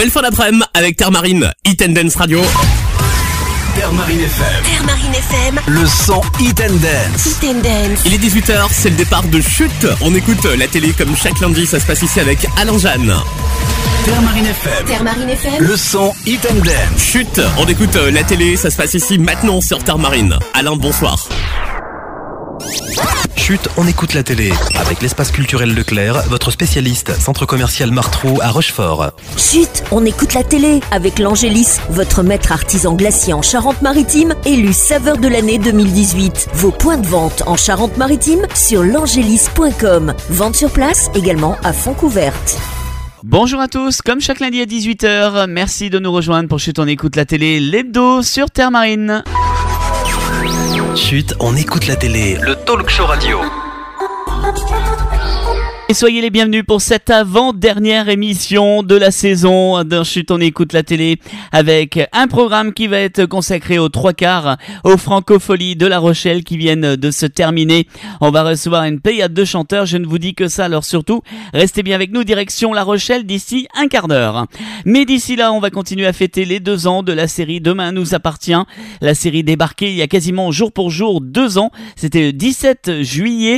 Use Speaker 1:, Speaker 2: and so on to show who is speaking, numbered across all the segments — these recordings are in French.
Speaker 1: Belle fin d'après-midi avec Terre Marine, Hit and Dance Radio.
Speaker 2: Terre Marine FM.
Speaker 3: Terre Marine FM.
Speaker 2: Le son Hit and Dance.
Speaker 3: Hit and Dance.
Speaker 1: Il est 18h, c'est le départ de Chute. On écoute la télé comme chaque lundi, ça se passe ici avec Alain Jeanne.
Speaker 2: Terre Marine FM.
Speaker 3: Terre Marine FM.
Speaker 2: Le son Hit and Dance.
Speaker 1: Chute, on écoute la télé, ça se passe ici maintenant sur Terre Marine. Alain, bonsoir.
Speaker 4: Chute, on écoute la télé. Avec l'espace culturel Leclerc, votre spécialiste, centre commercial Martrou à Rochefort.
Speaker 5: Chut, on écoute la télé avec l'Angélis, votre maître artisan glacier en Charente-Maritime, élu saveur de l'année 2018. Vos points de vente en Charente-Maritime sur l'angélis.com. Vente sur place également à Fontcouverte.
Speaker 6: Bonjour à tous, comme chaque lundi à 18h, merci de nous rejoindre pour Chute, on écoute la télé, l'hebdo sur Terre Marine.
Speaker 4: Chute, on écoute la télé. Le talk show radio.
Speaker 6: Et soyez les bienvenus pour cette avant-dernière émission de la saison d'un Chute, on écoute la télé avec un programme qui va être consacré aux 3/4 aux Francopholies de La Rochelle qui viennent de se terminer. On va recevoir une pléiade de chanteurs, je ne vous dis que ça, alors surtout, restez bien avec nous, direction La Rochelle d'ici un quart d'heure. Mais d'ici là, on va continuer à fêter les 2 ans de la série Demain nous appartient. La série débarquée il y a quasiment jour pour jour 2 ans. C'était le 17 juillet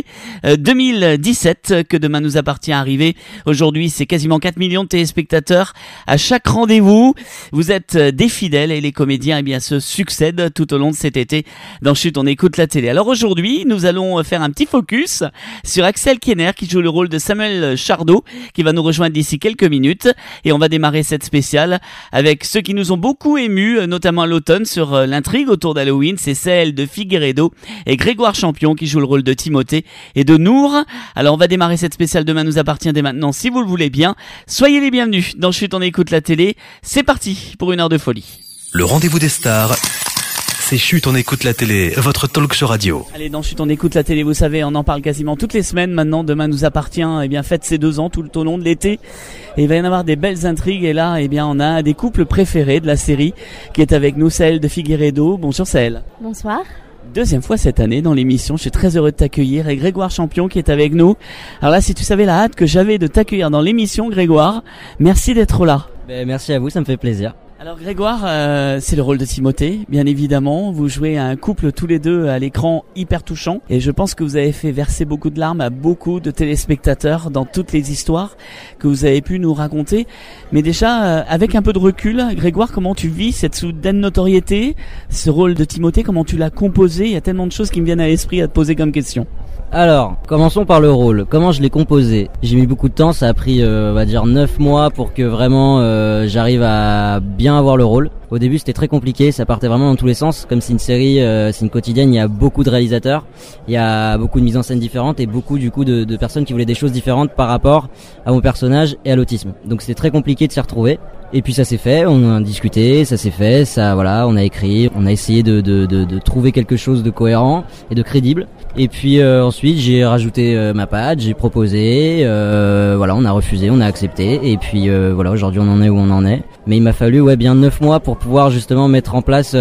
Speaker 6: 2017 que Demain nous appartient arrivé. Aujourd'hui, c'est quasiment 4 millions de téléspectateurs à chaque rendez-vous. Vous êtes des fidèles et les comédiens, eh bien, se succèdent tout au long de cet été. Dans Chute, on écoute la télé. Alors aujourd'hui, nous allons faire un petit focus sur Axel Kiener qui joue le rôle de Samuel Chardot qui va nous rejoindre d'ici quelques minutes et on va démarrer cette spéciale avec ceux qui nous ont beaucoup émus, notamment à l'automne sur l'intrigue autour d'Halloween. C'est celle de Figueredo et Grégoire Champion qui joue le rôle de Timothée et de Nour. Alors on va démarrer cette spéciale Demain nous appartient dès maintenant si vous le voulez bien. Soyez les bienvenus dans Chute, on écoute la télé. C'est parti pour une heure de folie.
Speaker 4: Le rendez-vous des stars, c'est Chute, on écoute la télé, votre talk show radio.
Speaker 6: Allez, dans Chute, on écoute la télé, vous savez, on en parle quasiment toutes les semaines maintenant. Demain nous appartient, eh bien, fête ses 2 ans tout au long de l'été. Et il va y en avoir des belles intrigues. Et là, eh bien, on a un des couples préférés de la série qui est avec nous, Saël de Figueredo. Bonjour Saël.
Speaker 7: Bonsoir.
Speaker 6: 2e fois cette année dans l'émission, je suis très heureux de t'accueillir et Grégoire Champion qui est avec nous. Alors là, si tu savais la hâte que j'avais de t'accueillir dans l'émission, Grégoire, merci d'être là.
Speaker 8: Merci à vous, ça me fait plaisir.
Speaker 6: Alors Grégoire, c'est le rôle de Timothée, bien évidemment. Vous jouez un couple tous les deux à l'écran hyper touchant. Et je pense que vous avez fait verser beaucoup de larmes à beaucoup de téléspectateurs dans toutes les histoires que vous avez pu nous raconter. Mais déjà, avec un peu de recul, Grégoire, comment tu vis cette soudaine notoriété, ce rôle de Timothée, comment tu l'as composé? Il y a tellement de choses qui me viennent à l'esprit à te poser comme question.
Speaker 8: Alors, commençons par le rôle. Comment je l'ai composé? J'ai mis beaucoup de temps, ça a pris, on va dire 9 mois pour que vraiment j'arrive à bien avoir le rôle. Au début, c'était très compliqué, ça partait vraiment dans tous les sens. Comme c'est une série, c'est une quotidienne, il y a beaucoup de réalisateurs, il y a beaucoup de mises en scène différentes et beaucoup du coup de personnes qui voulaient des choses différentes par rapport à mon personnage et à l'autisme. Donc c'était très compliqué de s'y retrouver. Et puis ça s'est fait, on a discuté, ça s'est fait, ça voilà, on a écrit, on a essayé de trouver quelque chose de cohérent et de crédible. Et puis ensuite j'ai rajouté ma patte, j'ai proposé, voilà, on a refusé, on a accepté. Et puis voilà, aujourd'hui on en est où on en est. Mais il m'a fallu bien 9 mois pour pouvoir justement mettre en place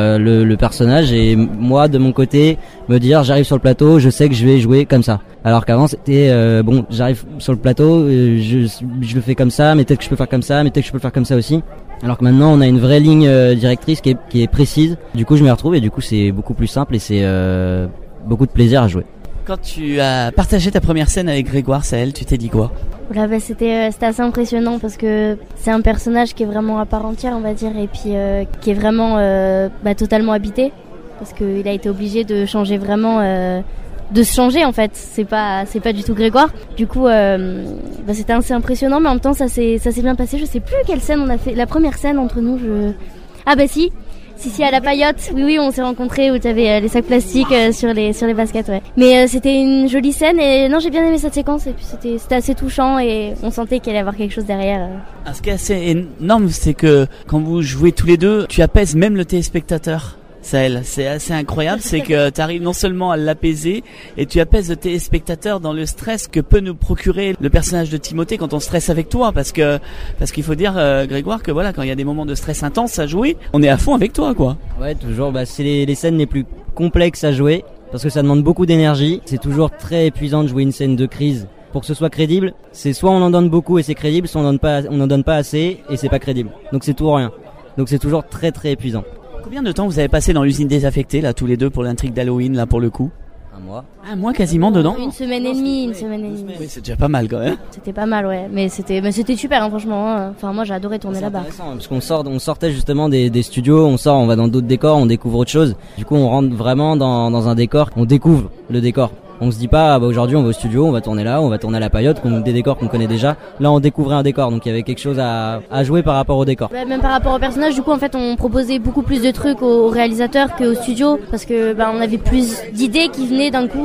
Speaker 8: le personnage et moi de mon côté me dire j'arrive sur le plateau, je sais que je vais jouer comme ça. Alors qu'avant c'était bon, j'arrive sur le plateau, je le fais comme ça, mais peut-être que je peux faire comme ça, mais peut-être que je peux le faire comme ça aussi. Alors que maintenant on a une vraie ligne directrice qui est précise. Du coup je m'y retrouve et du coup c'est beaucoup plus simple et c'est beaucoup de plaisir à jouer.
Speaker 6: Quand tu as partagé ta première scène avec Grégoire, Saël, tu t'es dit quoi?
Speaker 7: Voilà, c'était assez impressionnant parce que c'est un personnage qui est vraiment à part entière, on va dire, et puis qui est vraiment totalement habité parce qu'il a été obligé de changer vraiment, de se changer en fait. C'est pas du tout Grégoire. Du coup, c'était assez impressionnant, mais en même temps ça s'est bien passé. Je sais plus quelle scène on a fait. La première scène entre nous, Si, à la paillote. Oui, on s'est rencontrés où tu avais les sacs plastiques sur les baskets, ouais. Mais c'était une jolie scène et non, j'ai bien aimé cette séquence et puis c'était assez touchant et on sentait qu'il allait y avoir quelque chose derrière.
Speaker 6: Ce qui est assez énorme, c'est que quand vous jouez tous les deux, tu apaises même le téléspectateur. Saël, c'est assez incroyable, c'est que tu arrives non seulement à l'apaiser et tu apaises le téléspectateur dans le stress que peut nous procurer le personnage de Timothée quand on stresse avec toi, parce qu'il faut dire Grégoire que voilà, quand il y a des moments de stress intense à jouer, on est à fond avec toi quoi.
Speaker 8: Ouais, toujours, c'est les scènes les plus complexes à jouer parce que ça demande beaucoup d'énergie, c'est toujours très épuisant de jouer une scène de crise Pour que ce soit crédible, c'est soit on en donne beaucoup et c'est crédible, soit on n'en donne pas assez et c'est pas crédible. Donc c'est tout ou rien. Donc c'est toujours très très épuisant.
Speaker 6: Combien de temps vous avez passé dans l'usine désaffectée, là, tous les deux, pour l'intrigue d'Halloween, là, pour le coup? Un mois quasiment dedans?
Speaker 7: Une semaine et demie.
Speaker 6: Oui, c'est déjà pas mal quand même.
Speaker 7: C'était pas mal, ouais. Mais c'était super, hein, franchement. Hein. Enfin, moi, j'ai adoré tourner là-bas.
Speaker 8: C'est intéressant, parce qu'on sortait justement des studios, on va dans d'autres décors, on découvre autre chose. Du coup, on rentre vraiment dans un décor, on découvre le décor. On se dit pas, aujourd'hui on va au studio, on va tourner là, on va tourner à la paillote, des décors qu'on connaît déjà. Là, on découvrait un décor, donc il y avait quelque chose à jouer par rapport au décor.
Speaker 7: Ouais, même par rapport au personnage, du coup, en fait, on proposait beaucoup plus de trucs aux réalisateurs qu'au studio, parce que on avait plus d'idées qui venaient d'un coup.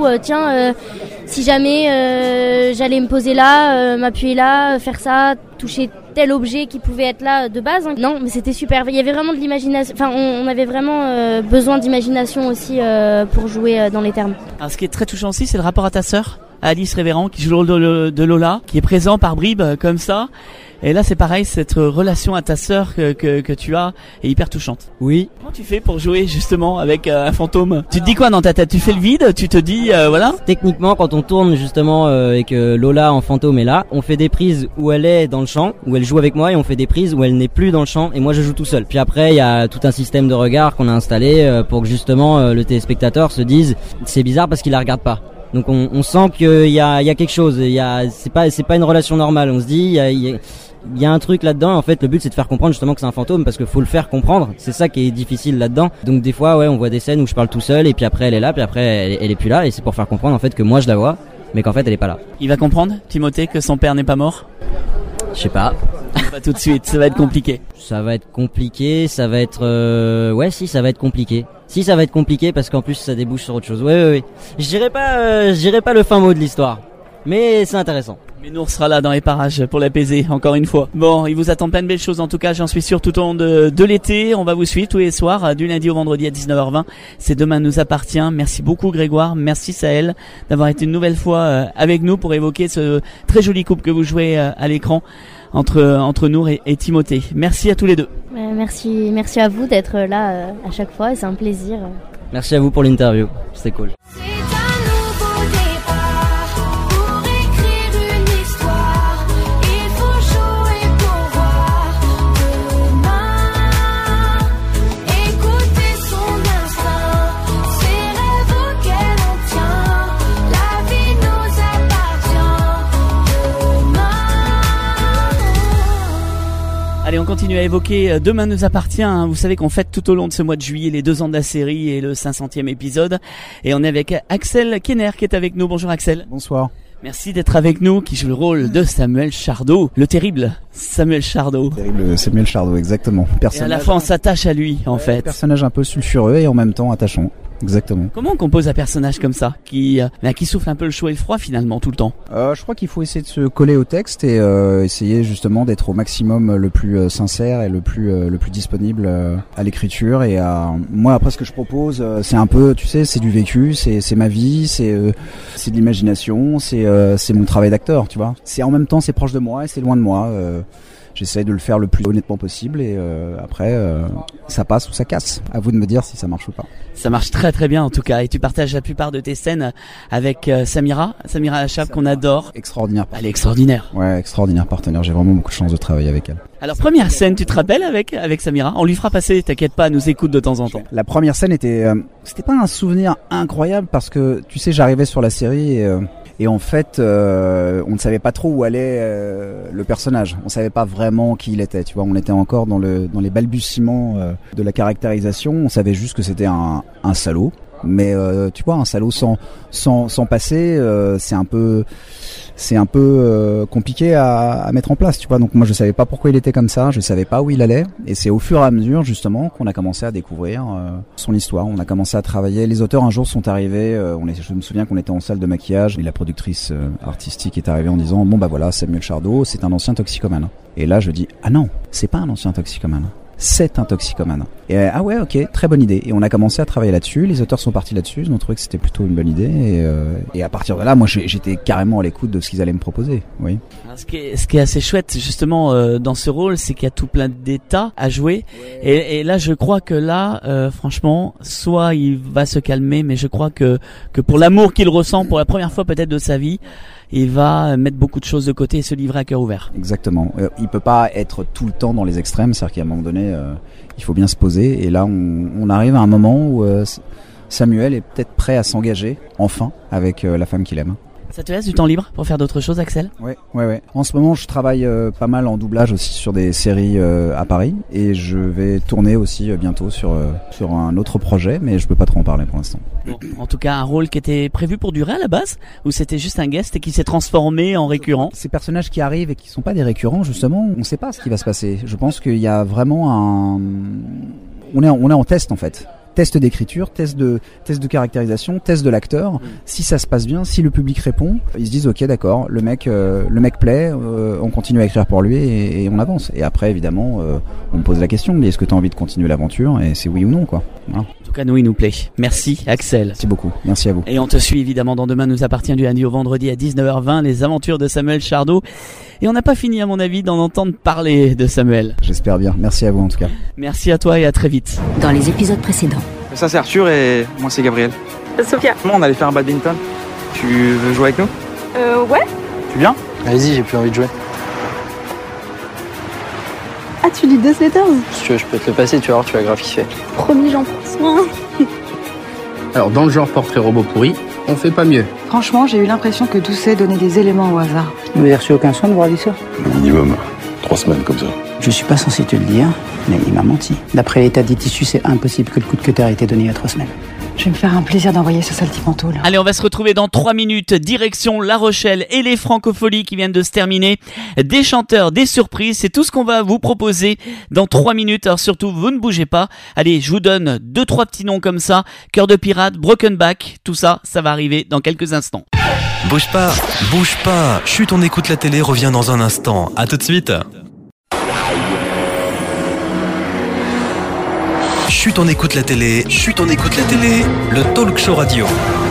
Speaker 7: Si jamais j'allais me poser là, m'appuyer là, faire ça, toucher tel objet qui pouvait être là de base. Non, mais c'était super. Il y avait vraiment de l'imagination. Enfin, on avait vraiment besoin d'imagination aussi pour jouer dans les termes.
Speaker 6: Alors, ce qui est très touchant aussi, c'est le rapport à ta sœur, Alice Révérend, qui joue le rôle de Lola, qui est présent par bribes comme ça. Et là, c'est pareil, cette relation à ta sœur que tu as est hyper touchante.
Speaker 8: Oui.
Speaker 6: Comment tu fais pour jouer justement avec un fantôme? Tu te dis quoi dans ta tête? Tu fais le vide? Tu te dis voilà?
Speaker 8: Techniquement, quand on tourne justement et que Lola en fantôme est là, on fait des prises où elle est dans le champ, où elle joue avec moi, et on fait des prises où elle n'est plus dans le champ et moi je joue tout seul. Puis après, il y a tout un système de regard qu'on a installé pour que justement le téléspectateur se dise c'est bizarre parce qu'il la regarde pas. Donc on sent qu'il y a quelque chose. C'est pas une relation normale. On se dit il y a un truc là-dedans. En fait, le but c'est de faire comprendre justement que c'est un fantôme parce qu'il faut le faire comprendre. C'est ça qui est difficile là-dedans. Donc des fois, ouais, on voit des scènes où je parle tout seul et puis après elle est là, puis après elle est plus là et c'est pour faire comprendre en fait que moi je la vois, mais qu'en fait elle est pas là.
Speaker 6: Il va comprendre, Timothée, que son père n'est pas mort?
Speaker 8: Je sais pas.
Speaker 6: Pas tout de suite, ça va être compliqué.
Speaker 8: Ça va être compliqué, ça va être ça va être compliqué. Si ça va être compliqué parce qu'en plus ça débouche sur autre chose. Ouais. Je dirais pas le fin mot de l'histoire. Mais c'est intéressant.
Speaker 6: Mais nous on sera là dans les parages pour l'apaiser, encore une fois. Bon, il vous attend plein de belles choses en tout cas, j'en suis sûr, tout au long de l'été. On va vous suivre tous les soirs, du lundi au vendredi à 19h20. C'est Demain nous appartient. Merci beaucoup Grégoire, merci Sahel d'avoir été une nouvelle fois avec nous pour évoquer ce très joli couple que vous jouez à l'écran entre Nour et Timothée. Merci à tous les deux.
Speaker 7: Merci à vous d'être là à chaque fois, et c'est un plaisir.
Speaker 8: Merci à vous pour l'interview, c'était cool.
Speaker 6: Allez, on continue à évoquer Demain nous appartient. Vous savez qu'on fête tout au long de ce mois de juillet les 2 ans de la série et le 500e épisode. Et on est avec Axel Kenner qui est avec nous. Bonjour Axel.
Speaker 3: Bonsoir.
Speaker 6: Merci d'être avec nous, qui joue le rôle de Samuel Chardot, le terrible Samuel Chardot.
Speaker 3: Terrible Samuel Chardot, exactement.
Speaker 6: Et à la fois on s'attache à lui en fait.
Speaker 3: Personnage un peu sulfureux et en même temps attachant. Exactement.
Speaker 6: Comment on compose un personnage comme ça, qui souffle un peu le chaud et le froid finalement tout le temps?
Speaker 3: Je crois qu'il faut essayer de se coller au texte et essayer justement d'être au maximum le plus sincère et le plus disponible à l'écriture et à moi. Après, ce que je propose, c'est un peu, tu sais, c'est du vécu, c'est ma vie, c'est de l'imagination, c'est mon travail d'acteur, tu vois. C'est en même temps, c'est proche de moi et c'est loin de moi. J'essaye de le faire le plus honnêtement possible et après ça passe ou ça casse. À vous de me dire si ça marche ou pas.
Speaker 6: Ça marche très très bien en tout cas, et tu partages la plupart de tes scènes avec Samira Achab qu'on adore.
Speaker 3: Extraordinaire.
Speaker 6: Elle est extraordinaire.
Speaker 3: Ouais, extraordinaire partenaire. J'ai vraiment beaucoup de chance de travailler avec elle.
Speaker 6: Alors première scène, tu te rappelles avec Samira? On lui fera passer, t'inquiète pas, elle nous écoute de temps en temps.
Speaker 3: La première scène était, c'était pas un souvenir incroyable parce que tu sais, j'arrivais sur la série et en fait, on ne savait pas trop où allait le personnage. On savait pas vraiment qui il était. Tu vois, on était encore dans les balbutiements de la caractérisation. On savait juste que c'était un salaud. Mais tu vois, un salaud sans passé, c'est un peu compliqué à mettre en place. Tu vois, donc moi je savais pas pourquoi il était comme ça. Je savais pas où il allait. Et c'est au fur et à mesure justement qu'on a commencé à découvrir son histoire. On a commencé à travailler. Les auteurs un jour sont arrivés. Je me souviens qu'on était en salle de maquillage et la productrice artistique est arrivée en disant bon bah voilà, Samuel Chardot, c'est un ancien toxicomane. Et là je dis ah non, c'est pas un ancien toxicomane. C'est un toxicomane. Et ah ouais, ok, très bonne idée. Et on a commencé à travailler là-dessus. Les auteurs sont partis là-dessus. Ils ont trouvé que c'était plutôt une bonne idée. Et à partir de là, moi, j'étais carrément à l'écoute de ce qu'ils allaient me proposer. Oui.
Speaker 6: Alors, ce qui est assez chouette justement dans ce rôle, c'est qu'il y a tout plein d'états à jouer. Ouais. Et là, je crois que là, franchement, soit il va se calmer, mais je crois que pour l'amour qu'il ressent pour la première fois peut-être de sa vie, il va mettre beaucoup de choses de côté et se livrer à cœur ouvert.
Speaker 3: Exactement. Il peut pas être tout le temps dans les extrêmes, c'est-à-dire qu'à un moment donné, il faut bien se poser. Et là, on arrive à un moment où Samuel est peut-être prêt à s'engager, enfin, avec la femme qu'il aime.
Speaker 6: Ça te laisse du temps libre pour faire d'autres choses, Axel ?
Speaker 3: Ouais. En ce moment, je travaille pas mal en doublage aussi sur des séries à Paris, et je vais tourner aussi bientôt sur un autre projet, mais je peux pas trop en parler pour l'instant.
Speaker 6: Bon, en tout cas, un rôle qui était prévu pour durer à la base, ou c'était juste un guest et qui s'est transformé en récurrent ?
Speaker 3: Ces personnages qui arrivent et qui sont pas des récurrents, justement, on sait pas ce qui va se passer. Je pense qu'il y a vraiment on est en test en fait. Test d'écriture, test de caractérisation, test de l'acteur. Si ça se passe bien, si le public répond, ils se disent ok, d'accord, le mec plaît, on continue à écrire pour lui et on avance. Et après évidemment, on me pose la question, est-ce que tu as envie de continuer l'aventure ? Et c'est oui ou non quoi. Voilà.
Speaker 6: En tout cas, nous il nous plaît. Merci Axel.
Speaker 3: Merci beaucoup. Merci à vous.
Speaker 6: Et on te suit évidemment dans Demain nous appartient du lundi au vendredi à 19h20, les aventures de Samuel Chardot. Et on n'a pas fini à mon avis d'en entendre parler de Samuel.
Speaker 3: J'espère bien. Merci à vous en tout cas.
Speaker 6: Merci à toi et à très vite.
Speaker 5: Dans les épisodes précédents.
Speaker 9: Ça c'est Arthur et moi c'est Gabriel.
Speaker 10: Sophia.
Speaker 9: On allait faire un badminton. Tu veux jouer avec nous ?
Speaker 10: Ouais.
Speaker 9: Tu viens ?
Speaker 11: Allez-y, j'ai plus envie de jouer.
Speaker 10: Ah, tu lis Death Letters ?
Speaker 11: Si tu veux, je peux te le passer, tu vas voir, tu vas grave kiffer.
Speaker 10: Promis, j'en prends soin.
Speaker 11: Alors, dans le genre portrait robot pourri, on fait pas mieux.
Speaker 10: Franchement, j'ai eu l'impression que Doucet donnait des éléments au hasard.
Speaker 11: Vous n'avez reçu aucun soin de voir ça ?
Speaker 12: Minimum 3 semaines comme ça.
Speaker 13: Je suis pas censé te le dire, mais il m'a menti. D'après l'état des tissus, c'est impossible que le coup de cutter ait été donné il y a 3 semaines.
Speaker 10: Je vais me faire un plaisir d'envoyer ce sale type en tôle.
Speaker 6: Allez, on va se retrouver dans 3 minutes, direction La Rochelle et les Francopholies qui viennent de se terminer. Des chanteurs, des surprises, c'est tout ce qu'on va vous proposer dans 3 minutes. Alors surtout, vous ne bougez pas. Allez, je vous donne 2-3 petits noms comme ça. Cœur de pirate, Broken Back, tout ça, ça va arriver dans quelques instants.
Speaker 4: Bouge pas. Chut, on écoute la télé, revient dans un instant. À tout de suite. Chut, on écoute la télé. Le talk show radio.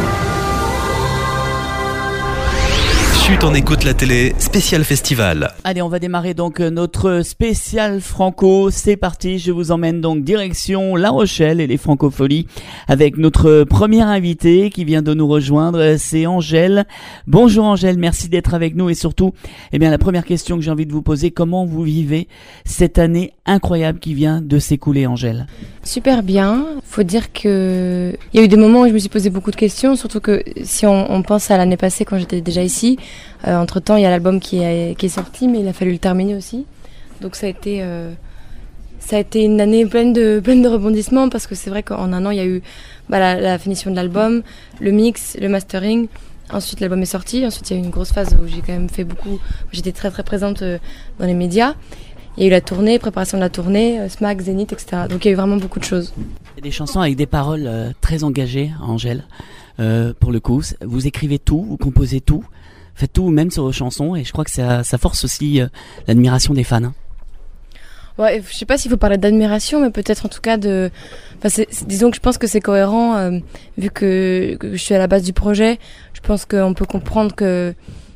Speaker 4: Chut, on écoute la télé, spécial festival.
Speaker 6: Allez, on va démarrer donc notre spécial franco. C'est parti, je vous emmène donc direction La Rochelle et les Francopholies avec notre première invitée qui vient de nous rejoindre, c'est Angèle. Bonjour Angèle, merci d'être avec nous et surtout, la première question que j'ai envie de vous poser, comment vous vivez cette année incroyable qui vient de s'écouler, Angèle?
Speaker 14: Super bien. Faut dire que il y a eu des moments où je me suis posé beaucoup de questions, surtout que si on pense à l'année passée quand j'étais déjà ici, entre temps il y a l'album qui est sorti, mais il a fallu le terminer aussi. Donc ça a été une année pleine de rebondissements parce que c'est vrai qu'en un an il y a eu la finition de l'album, le mix, le mastering. Ensuite l'album est sorti. Ensuite il y a eu une grosse phase où j'ai quand même fait beaucoup. J'étais très très présente dans les médias. Il y a eu la tournée, préparation de la tournée, SMAC, Zénith, etc. Donc il y a eu vraiment beaucoup de choses.
Speaker 6: Il y a des chansons avec des paroles très engagées, Angèle. Pour le coup, vous écrivez tout, vous composez tout, faites tout même sur vos chansons, et je crois que ça force aussi l'admiration des fans.
Speaker 14: Ouais, je sais pas s'il faut parler d'admiration, mais peut-être en tout cas disons que je pense que c'est cohérent, vu que je suis à la base du projet. Je pense qu'on peut comprendre que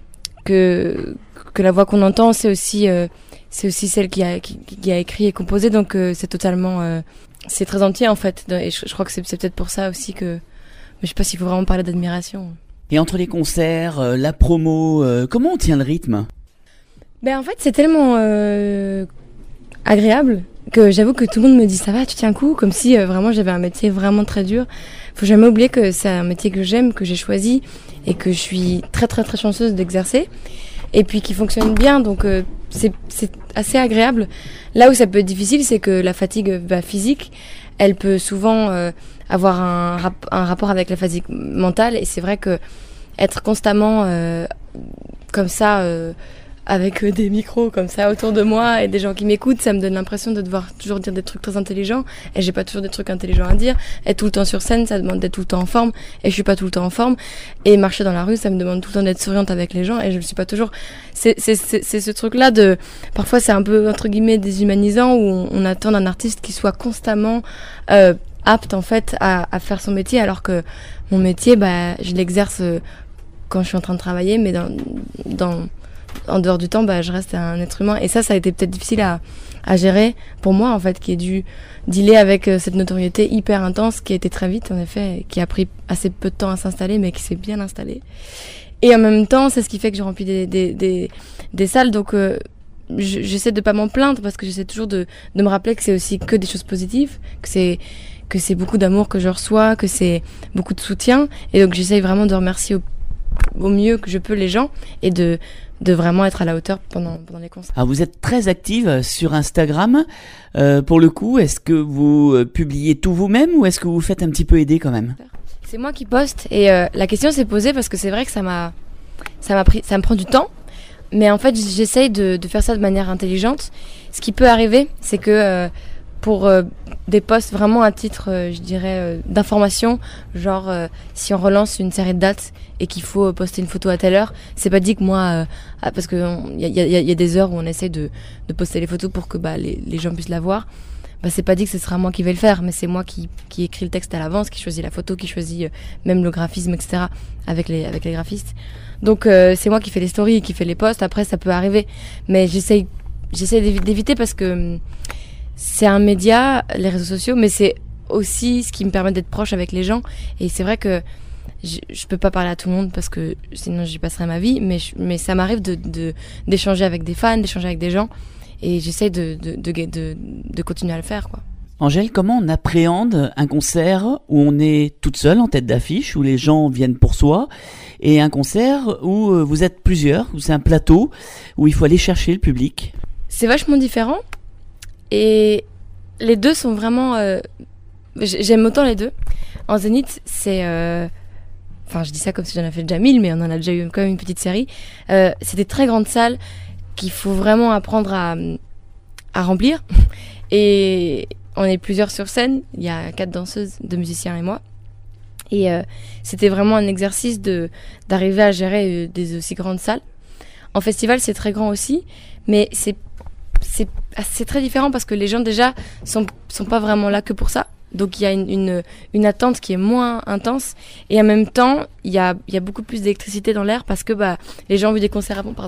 Speaker 14: la voix qu'on entend, c'est aussi celle qui a écrit et composé, donc c'est totalement c'est très entier en fait, et je crois que c'est peut-être pour ça aussi que, mais je sais pas s'il faut vraiment parler d'admiration.
Speaker 6: Et entre les concerts, la promo, comment on tient le rythme?
Speaker 14: En fait c'est tellement agréable que j'avoue que tout le monde me dit ça va, tu tiens le coup, comme si vraiment j'avais un métier vraiment très dur. Faut jamais oublier que c'est un métier que j'aime, que j'ai choisi et que je suis très très très chanceuse d'exercer, et puis qui fonctionne bien, donc c'est assez agréable. Là où ça peut être difficile, c'est que la fatigue physique, elle peut souvent avoir un rapport avec la fatigue mentale, et c'est vrai que être constamment comme ça, avec des micros comme ça autour de moi et des gens qui m'écoutent, ça me donne l'impression de devoir toujours dire des trucs très intelligents, et j'ai pas toujours des trucs intelligents à dire. Être tout le temps sur scène, ça demande d'être tout le temps en forme, et je suis pas tout le temps en forme. Et marcher dans la rue, ça me demande tout le temps d'être souriante avec les gens, et je ne suis pas toujours. C'est ce truc-là de, parfois c'est un peu entre guillemets déshumanisant, où on attend d'un artiste qui soit constamment apte en fait à faire son métier, alors que mon métier, je l'exerce quand je suis en train de travailler, mais en dehors du temps, je reste un être humain. Et ça a été peut-être difficile à gérer pour moi, en fait, qui ai dû dealer avec cette notoriété hyper intense qui a été très vite, en effet, qui a pris assez peu de temps à s'installer, mais qui s'est bien installée. Et en même temps, c'est ce qui fait que je remplis des salles. Donc, j'essaie de pas m'en plaindre parce que j'essaie toujours de me rappeler que c'est aussi que des choses positives, que c'est beaucoup d'amour que je reçois, que c'est beaucoup de soutien. Et donc, j'essaie vraiment de remercier au mieux que je peux les gens et de vraiment être à la hauteur pendant les concerts.
Speaker 6: Alors vous êtes très active sur Instagram. Pour le coup, est-ce que vous publiez tout vous-même ou est-ce que vous faites un petit peu aider quand même ?
Speaker 14: C'est moi qui poste et la question s'est posée parce que c'est vrai que ça me prend du temps. Mais en fait, j'essaye de faire ça de manière intelligente. Ce qui peut arriver, c'est que pour des posts vraiment à titre, je dirais, d'information, genre si on relance une série de dates et qu'il faut poster une photo à telle heure, c'est pas dit que moi, parce que il y a des heures où on essaie de poster les photos pour que les gens puissent la voir. C'est pas dit que ce sera moi qui vais le faire, mais c'est moi qui écris le texte à l'avance, qui choisit la photo, qui choisit même le graphisme, etc. avec les graphistes. Donc c'est moi qui fais les stories et qui fais les posts. Après ça peut arriver, mais j'essaie d'éviter parce que c'est un média, les réseaux sociaux, mais c'est aussi ce qui me permet d'être proche avec les gens. Et c'est vrai que je peux pas parler à tout le monde parce que sinon j'y passerai ma vie, mais ça m'arrive d'échanger avec des fans, d'échanger avec des gens, et j'essaie de continuer à le faire, quoi.
Speaker 6: Angèle, comment on appréhende un concert où on est toute seule en tête d'affiche, où les gens viennent pour soi, et un concert où vous êtes plusieurs, où c'est un plateau, où il faut aller chercher le public ?
Speaker 14: C'est vachement différent. Et les deux sont vraiment... j'aime autant les deux. En Zénith, c'est... Enfin, je dis ça comme si j'en avais fait déjà 1000, mais on en a déjà eu quand même une petite série. C'est des très grandes salles qu'il faut vraiment apprendre à remplir. Et on est plusieurs sur scène. Il y a 4 danseuses, 2 musiciens et moi. Et c'était vraiment un exercice d'arriver à gérer des aussi grandes salles. En festival, c'est très grand aussi, mais c'est très différent parce que les gens déjà sont pas vraiment là que pour ça. Donc il y a une attente qui est moins intense et en même temps il y a beaucoup plus d'électricité dans l'air parce que les gens ont vu des concerts avant,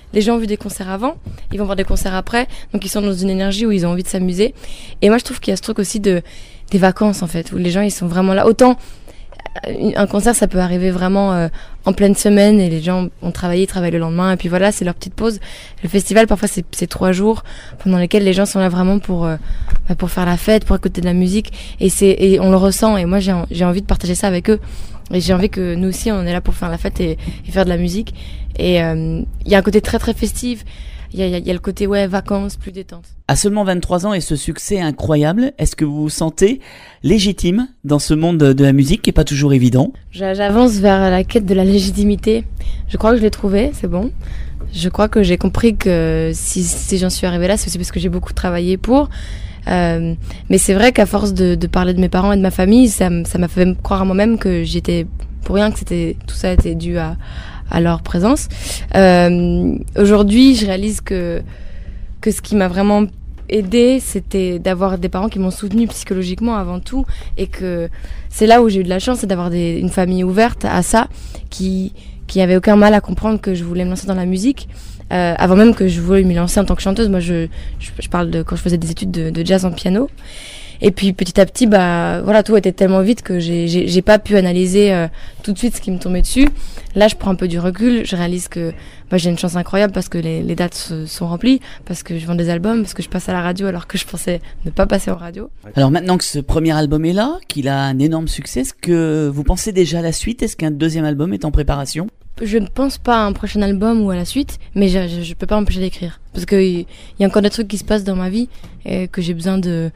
Speaker 14: ils vont voir des concerts après, donc ils sont dans une énergie où ils ont envie de s'amuser. Et moi je trouve qu'il y a ce truc aussi des vacances en fait, où les gens ils sont vraiment là. Autant un concert ça peut arriver vraiment en pleine semaine et les gens ont travaillé, ils travaillent le lendemain et puis voilà, c'est leur petite pause. Le festival parfois c'est 3 jours pendant lesquels les gens sont là vraiment pour faire la fête, pour écouter de la musique et on le ressent. Et moi j'ai envie de partager ça avec eux et j'ai envie que nous aussi on est là pour faire la fête et faire de la musique. Et il y a un côté très très festif. Il y a le côté vacances, plus détente.
Speaker 6: À seulement 23 ans et ce succès incroyable, est-ce que vous vous sentez légitime dans ce monde de la musique qui est pas toujours évident ?
Speaker 14: J'avance vers la quête de la légitimité. Je crois que je l'ai trouvée, c'est bon. Je crois que j'ai compris que si j'en suis arrivée là, c'est aussi parce que j'ai beaucoup travaillé pour. Mais c'est vrai qu'à force de parler de mes parents et de ma famille, ça m'a fait croire à moi-même que j'étais pour rien, que tout ça était dû à leur présence. Aujourd'hui, je réalise que ce qui m'a vraiment aidée, c'était d'avoir des parents qui m'ont soutenue psychologiquement avant tout, et que c'est là où j'ai eu de la chance, c'est d'avoir une famille ouverte à ça, qui avait aucun mal à comprendre que je voulais me lancer dans la musique. Avant même que je voulais m'y lancer en tant que chanteuse, moi je parle de quand je faisais des études de jazz en piano. Et puis petit à petit, tout était tellement vite que j'ai pas pu analyser tout de suite ce qui me tombait dessus. Là, je prends un peu du recul, je réalise que j'ai une chance incroyable parce que les dates sont remplies, parce que je vends des albums, parce que je passe à la radio alors que je pensais ne pas passer en radio.
Speaker 6: Alors maintenant que ce premier album est là, qu'il a un énorme succès, est-ce que vous pensez déjà à la suite ? Est-ce qu'un deuxième album est en préparation ?
Speaker 14: Je ne pense pas à un prochain album ou à la suite, mais je peux pas m'empêcher d'écrire. Parce qu'il y a encore des trucs qui se passent dans ma vie et que j'ai besoin dont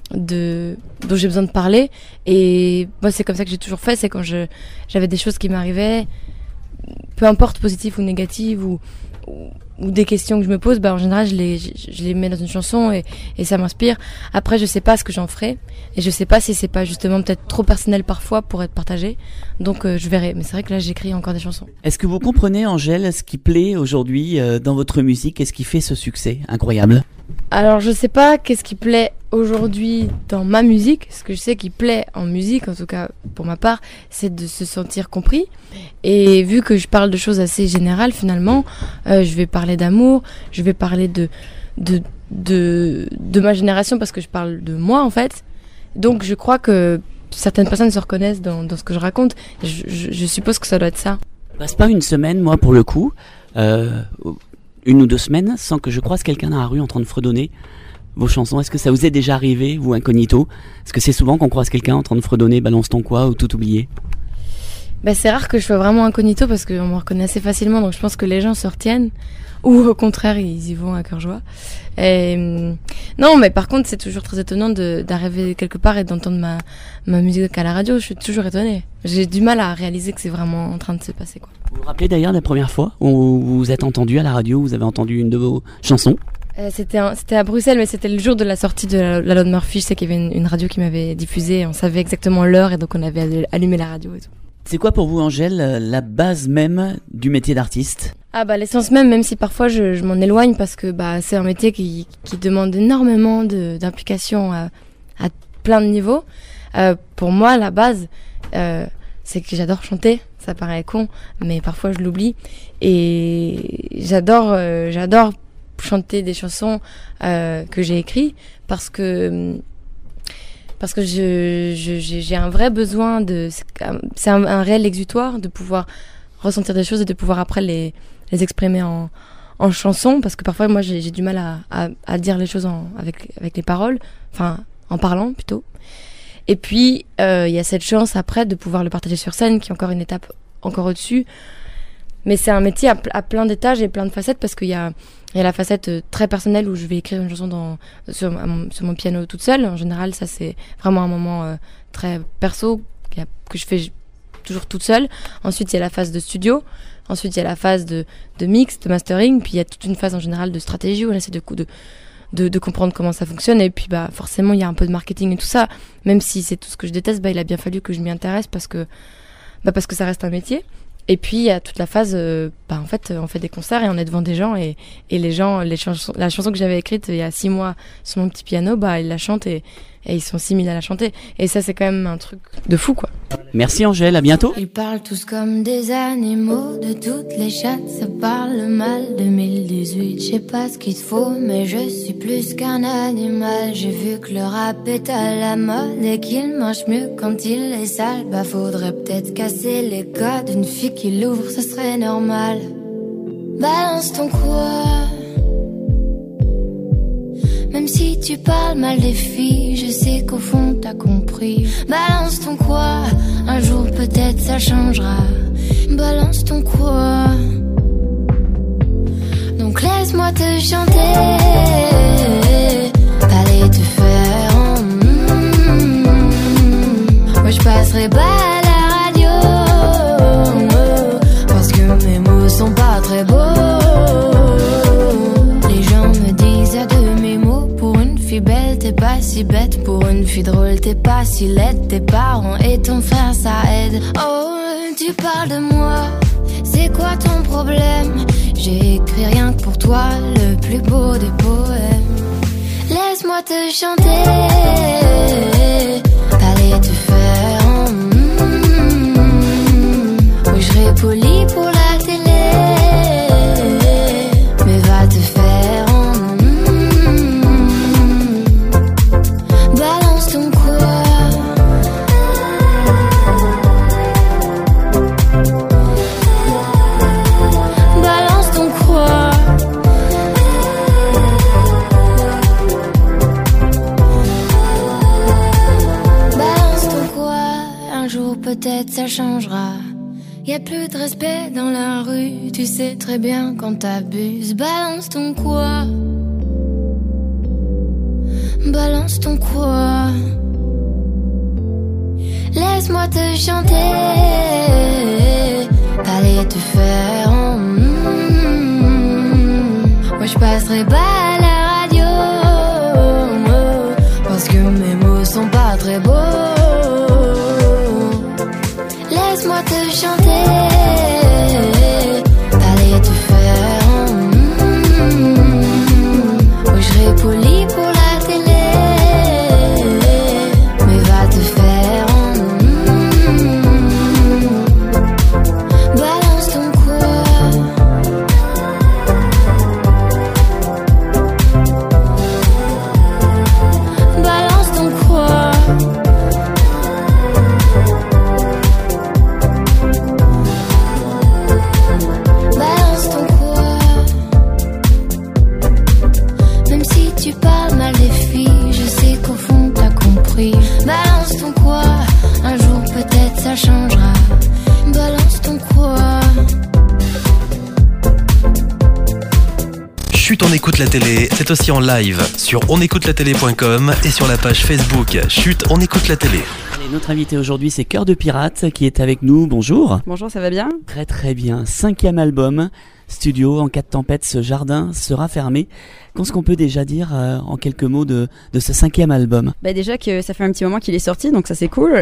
Speaker 14: j'ai besoin de parler. Et moi c'est comme ça que j'ai toujours fait, c'est quand j'avais des choses qui m'arrivaient, peu importe positives ou négatives ou des questions que je me pose, en général je les mets dans une chanson et ça m'inspire. Après je sais pas ce que j'en ferai et je sais pas si c'est pas justement peut-être trop personnel parfois pour être partagé, donc je verrai. Mais c'est vrai que là j'écris encore des chansons.
Speaker 6: Est-ce que vous comprenez, Angèle, ce qui plaît aujourd'hui dans votre musique et ce qui fait ce succès incroyable ?
Speaker 14: Alors je sais pas qu'est-ce qui plaît aujourd'hui dans ma musique. Ce que je sais qui plaît en musique, en tout cas pour ma part, c'est de se sentir compris. Et vu que je parle de choses assez générales finalement, je vais parler d'amour, je vais parler de ma génération parce que je parle de moi en fait. Donc je crois que certaines personnes se reconnaissent dans ce que je raconte. Je suppose que ça doit être ça.
Speaker 6: Passe pas une semaine, moi pour le coup, 1 ou 2 semaines, sans que je croise quelqu'un dans la rue en train de fredonner vos chansons. Est-ce que ça vous est déjà arrivé, vous incognito? Est-ce que c'est souvent qu'on croise quelqu'un en train de fredonner Balance ton quoi ou Tout oublié?
Speaker 14: Bah, c'est rare que je sois vraiment incognito parce qu'on me reconnaît assez facilement, donc je pense que les gens se retiennent. Ou au contraire, ils y vont à cœur joie. Non, mais par contre, c'est toujours très étonnant d'arriver quelque part et d'entendre ma musique à la radio. Je suis toujours étonnée. J'ai du mal à réaliser que c'est vraiment en train de se passer, quoi.
Speaker 6: Vous vous rappelez d'ailleurs la première fois où vous vous êtes entendu à la radio, vous avez entendu une de vos chansons?
Speaker 14: C'était à Bruxelles, mais c'était le jour de la sortie de la loi de Murphy. Je sais qu'il y avait une radio qui m'avait diffusé, on savait exactement l'heure et donc on avait allumé la radio et tout.
Speaker 6: C'est quoi pour vous, Angèle, la base même du métier d'artiste?
Speaker 14: Ah bah l'essence même si parfois je m'en éloigne parce que bah c'est un métier qui demande énormément d'implication à plein de niveaux. Pour moi, la base, c'est que j'adore chanter. Ça paraît con, mais parfois je l'oublie. Et j'adore chanter des chansons que j'ai écrites parce que j'ai un vrai besoin c'est un réel exutoire de pouvoir ressentir des choses et de pouvoir après les exprimer en chanson, parce que parfois moi j'ai du mal à dire les choses avec les paroles, enfin en parlant plutôt. Et puis il y a cette chance après de pouvoir le partager sur scène, qui est encore une étape encore au-dessus. Mais c'est un métier à plein d'étages et plein de facettes, parce qu'il y a la facette très personnelle où je vais écrire une chanson sur mon piano toute seule. En général, ça c'est vraiment un moment très perso que je fais toujours toute seule. Ensuite, il y a la phase de studio. Ensuite, il y a la phase de mix, de mastering. Puis il y a toute une phase en général de stratégie où on essaie de comprendre comment ça fonctionne. Et puis bah forcément, il y a un peu de marketing et tout ça. Même si c'est tout ce que je déteste, bah il a bien fallu que je m'y intéresse parce que ça reste un métier. Et puis il y a toute la phase, en fait, on fait des concerts et on est devant des gens et les gens, la chanson que j'avais écrite il y a 6 mois sur mon petit piano, bah ils la chantent et ils sont 6000 à la chanter. Et ça, c'est quand même un truc de fou, quoi.
Speaker 6: Merci Angèle, à bientôt.
Speaker 15: Ils parlent tous comme des animaux, de toutes les chattes, ça parle mal. 2018, je sais pas ce qu'il te faut, mais je suis plus qu'un animal. J'ai vu que le rap est à la mode et qu'il marche mieux quand il est sale. Bah faudrait peut-être casser les codes, une fille qui l'ouvre, ce serait normal. Balance ton quoi. Même si tu parles mal des filles, je sais qu'au fond t'as compris. Balance ton quoi, un jour peut-être ça changera. Balance ton quoi. Donc laisse-moi te chanter, aller te faire Moi je passerai pas à la radio, parce que mes mots sont pas très beaux. Les gens me disent à demi-mot, pour une fille belle t'es pas si bête, pour une fille drôle t'es pas si laide. Tes parents et ton frère ça aide. Oh, tu parles de moi, c'est quoi ton problème? J'ai écrit rien que pour toi, le plus beau des poèmes. Laisse-moi te chanter, aller te faire oui, je serai poli pour la télé, mais va te faire balance ton quoi. Balance ton quoi. Balance ton quoi. Un jour peut-être ça changera. Y'a plus de respect dans la rue, tu sais très bien quand t'abuses. Balance ton quoi. Balance ton quoi. Laisse-moi te chanter, aller te faire moi je passerai pas à la radio, parce que mes mots sont pas très beaux. Laisse-moi te chanter, aller te faire oui, je serai poli pour la télé, mais va te faire balance ton quoi.
Speaker 4: la télé, c'est aussi en live sur onécoutelatélé.com et sur la page Facebook Chut, on écoute la télé.
Speaker 6: Allez, notre invité aujourd'hui, c'est Cœur de Pirate qui est avec nous. Bonjour.
Speaker 16: Bonjour, ça va bien ?
Speaker 6: Très très bien. 5e album, studio, en cas de tempête, ce jardin sera fermé. Qu'est-ce qu'on peut déjà dire en quelques mots de ce 5e album ?
Speaker 16: Déjà que ça fait un petit moment qu'il est sorti, donc ça c'est cool.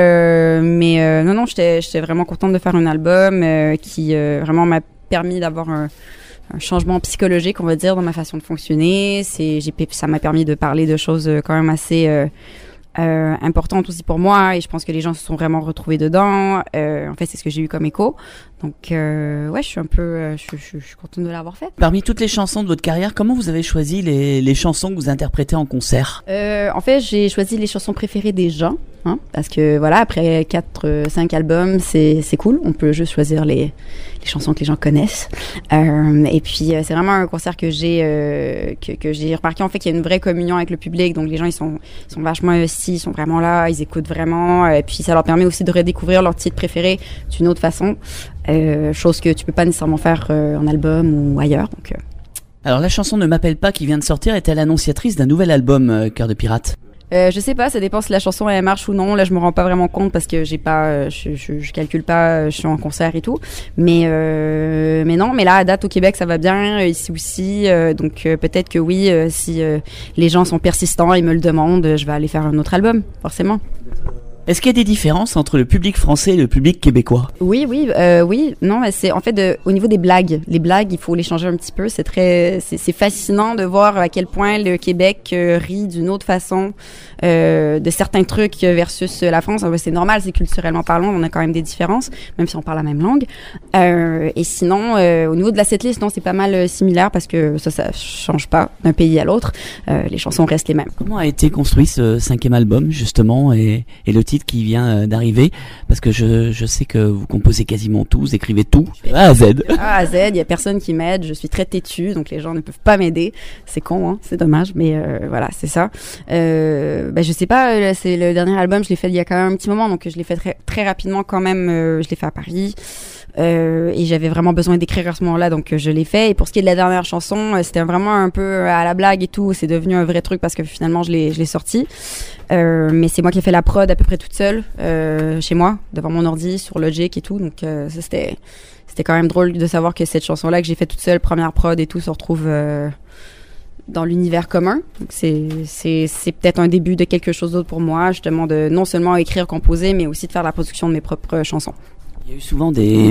Speaker 16: Non, j'étais vraiment contente de faire un album qui vraiment m'a permis d'avoir un changement psychologique, on va dire, dans ma façon de fonctionner. Ça m'a permis de parler de choses quand même assez importantes aussi pour moi, et je pense que les gens se sont vraiment retrouvés dedans. En fait, c'est ce que j'ai eu comme écho. Donc, je suis un peu, je suis contente de l'avoir fait.
Speaker 6: Parmi toutes les chansons de votre carrière, comment vous avez choisi les chansons que vous interprétez en concert ?
Speaker 16: En fait, j'ai choisi les chansons préférées des gens, parce que voilà, après 4-5 albums, c'est cool. On peut juste choisir les chansons que les gens connaissent. Et puis, c'est vraiment un concert que j'ai remarqué, en fait, qu'il y a une vraie communion avec le public. Donc, les gens, ils sont vachement investis, ils sont vraiment là, ils écoutent vraiment. Et puis, ça leur permet aussi de redécouvrir leur titre préféré d'une autre façon. Chose que tu peux pas nécessairement faire en album ou ailleurs. Donc,
Speaker 6: Alors, la chanson Ne m'appelle pas qui vient de sortir est-elle annonciatrice d'un nouvel album, Cœur de Pirate ?
Speaker 16: Je sais pas, ça dépend si la chanson elle marche ou non. Là, je me rends pas vraiment compte parce que j'ai pas, je calcule pas, je suis en concert et tout. Mais non, mais là à date au Québec ça va bien, ici aussi. Donc peut-être que oui, si les gens sont persistants et me le demandent, je vais aller faire un autre album, forcément.
Speaker 6: Est-ce qu'il y a des différences entre le public français et le public québécois ?
Speaker 16: Oui. Non, mais c'est en fait au niveau des blagues. Les blagues, il faut les changer un petit peu. C'est fascinant de voir à quel point le Québec rit d'une autre façon de certains trucs versus la France. C'est normal, c'est culturellement parlant, on a quand même des différences, même si on parle la même langue. Et sinon, au niveau de la setlist, non, c'est pas mal similaire parce que ça change pas d'un pays à l'autre. Les chansons restent les mêmes.
Speaker 6: Comment a été construit ce 5e album justement et le titre qui vient d'arriver, parce que je sais que vous composez quasiment tout, vous écrivez tout, A à Z.
Speaker 16: A à Z, il y a personne qui m'aide, je suis très têtue, donc les gens ne peuvent pas m'aider. C'est con, c'est dommage, mais voilà, c'est ça. Je sais pas, c'est le dernier album, je l'ai fait il y a quand même un petit moment, donc je l'ai fait très, très rapidement quand même, je l'ai fait à Paris. Et j'avais vraiment besoin d'écrire à ce moment-là, donc je l'ai fait. Et pour ce qui est de la dernière chanson, c'était vraiment un peu à la blague et tout. C'est devenu un vrai truc parce que finalement je l'ai sorti. Mais c'est moi qui ai fait la prod à peu près toute seule chez moi, devant mon ordi, sur Logic et tout. Donc ça c'était quand même drôle de savoir que cette chanson-là que j'ai fait toute seule, première prod et tout, se retrouve dans l'univers commun. Donc c'est peut-être un début de quelque chose d'autre pour moi, justement, de non seulement écrire, composer, mais aussi de faire la production de mes propres chansons.
Speaker 6: Il y a eu souvent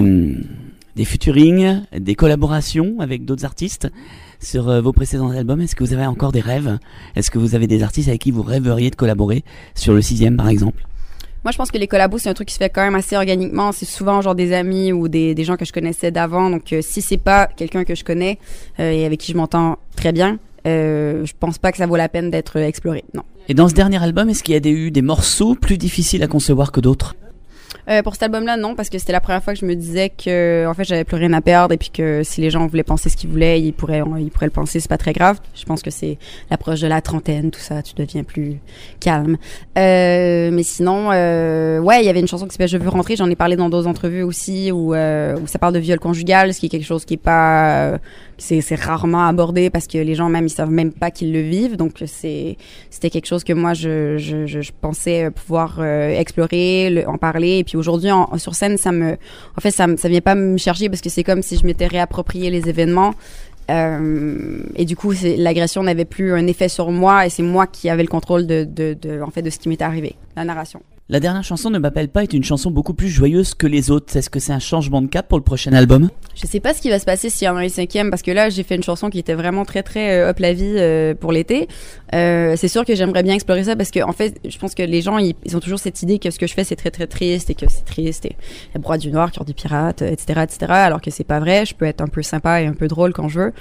Speaker 6: des featuring, des collaborations avec d'autres artistes sur vos précédents albums. Est-ce que vous avez encore des rêves ? Est-ce que vous avez des artistes avec qui vous rêveriez de collaborer sur le 6e par exemple ?
Speaker 16: Moi, je pense que les collabos, c'est un truc qui se fait quand même assez organiquement. C'est souvent genre des amis ou des gens que je connaissais d'avant. Donc, si c'est pas quelqu'un que je connais et avec qui je m'entends très bien, je pense pas que ça vaut la peine d'être exploré, non.
Speaker 6: Et dans ce dernier album, est-ce qu'il y a eu des morceaux plus difficiles à concevoir que d'autres ?
Speaker 16: Pour cet album-là, non, parce que c'était la première fois que je me disais que, en fait, j'avais plus rien à perdre et puis que si les gens voulaient penser ce qu'ils voulaient, ils pourraient le penser, c'est pas très grave. Je pense que c'est l'approche de la trentaine, tout ça, tu deviens plus calme. Mais sinon, il y avait une chanson qui s'appelle Je veux rentrer, j'en ai parlé dans d'autres entrevues aussi, où ça parle de viol conjugal, ce qui est quelque chose qui est pas, c'est rarement abordé parce que les gens même, ils savent même pas qu'ils le vivent. Donc c'était quelque chose que moi, je pensais pouvoir explorer, en parler. Et puis aujourd'hui, sur scène, ça vient pas me chercher parce que c'est comme si je m'étais réapproprié les événements. Et du coup, l'agression n'avait plus un effet sur moi et c'est moi qui avais le contrôle de ce qui m'était arrivé, la narration.
Speaker 6: La dernière chanson Ne m'appelle pas est une chanson beaucoup plus joyeuse que les autres. Est-ce que c'est un changement de cap pour le prochain album ?
Speaker 16: Je sais pas ce qui va se passer s'il y en a un 5e parce que là j'ai fait une chanson qui était vraiment très très up la vie pour l'été. C'est sûr que j'aimerais bien explorer ça parce que en fait je pense que les gens ils ont toujours cette idée que ce que je fais c'est très très triste et que c'est triste et la broie du noir, Cœur du pirate, etc. alors que c'est pas vrai. Je peux être un peu sympa et un peu drôle quand je veux.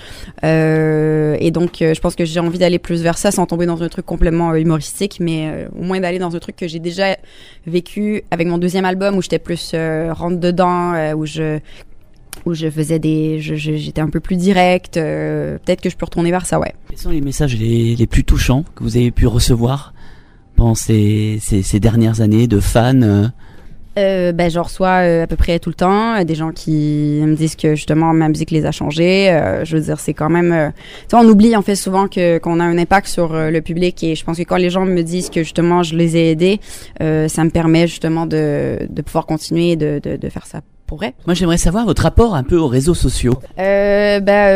Speaker 16: Et donc je pense que j'ai envie d'aller plus vers ça sans tomber dans un truc complètement humoristique, mais au moins d'aller dans un truc que j'ai déjà vécu avec mon deuxième album où j'étais plus rentre dedans, où je faisais j'étais un peu plus direct. Peut-être que je peux retourner vers ça, ouais.
Speaker 6: Quels sont les messages les plus touchants que vous avez pu recevoir pendant ces dernières années de fans
Speaker 16: J'en reçois à peu près tout le temps des gens qui me disent que justement ma musique les a changés. Je veux dire, c'est quand même... tu vois, on oublie en fait souvent qu'on a un impact sur le public, et je pense que quand les gens me disent que justement je les ai aidés, ça me permet justement de pouvoir continuer de faire ça. Vrai.
Speaker 6: Moi, j'aimerais savoir votre rapport un peu aux réseaux sociaux.
Speaker 16: Je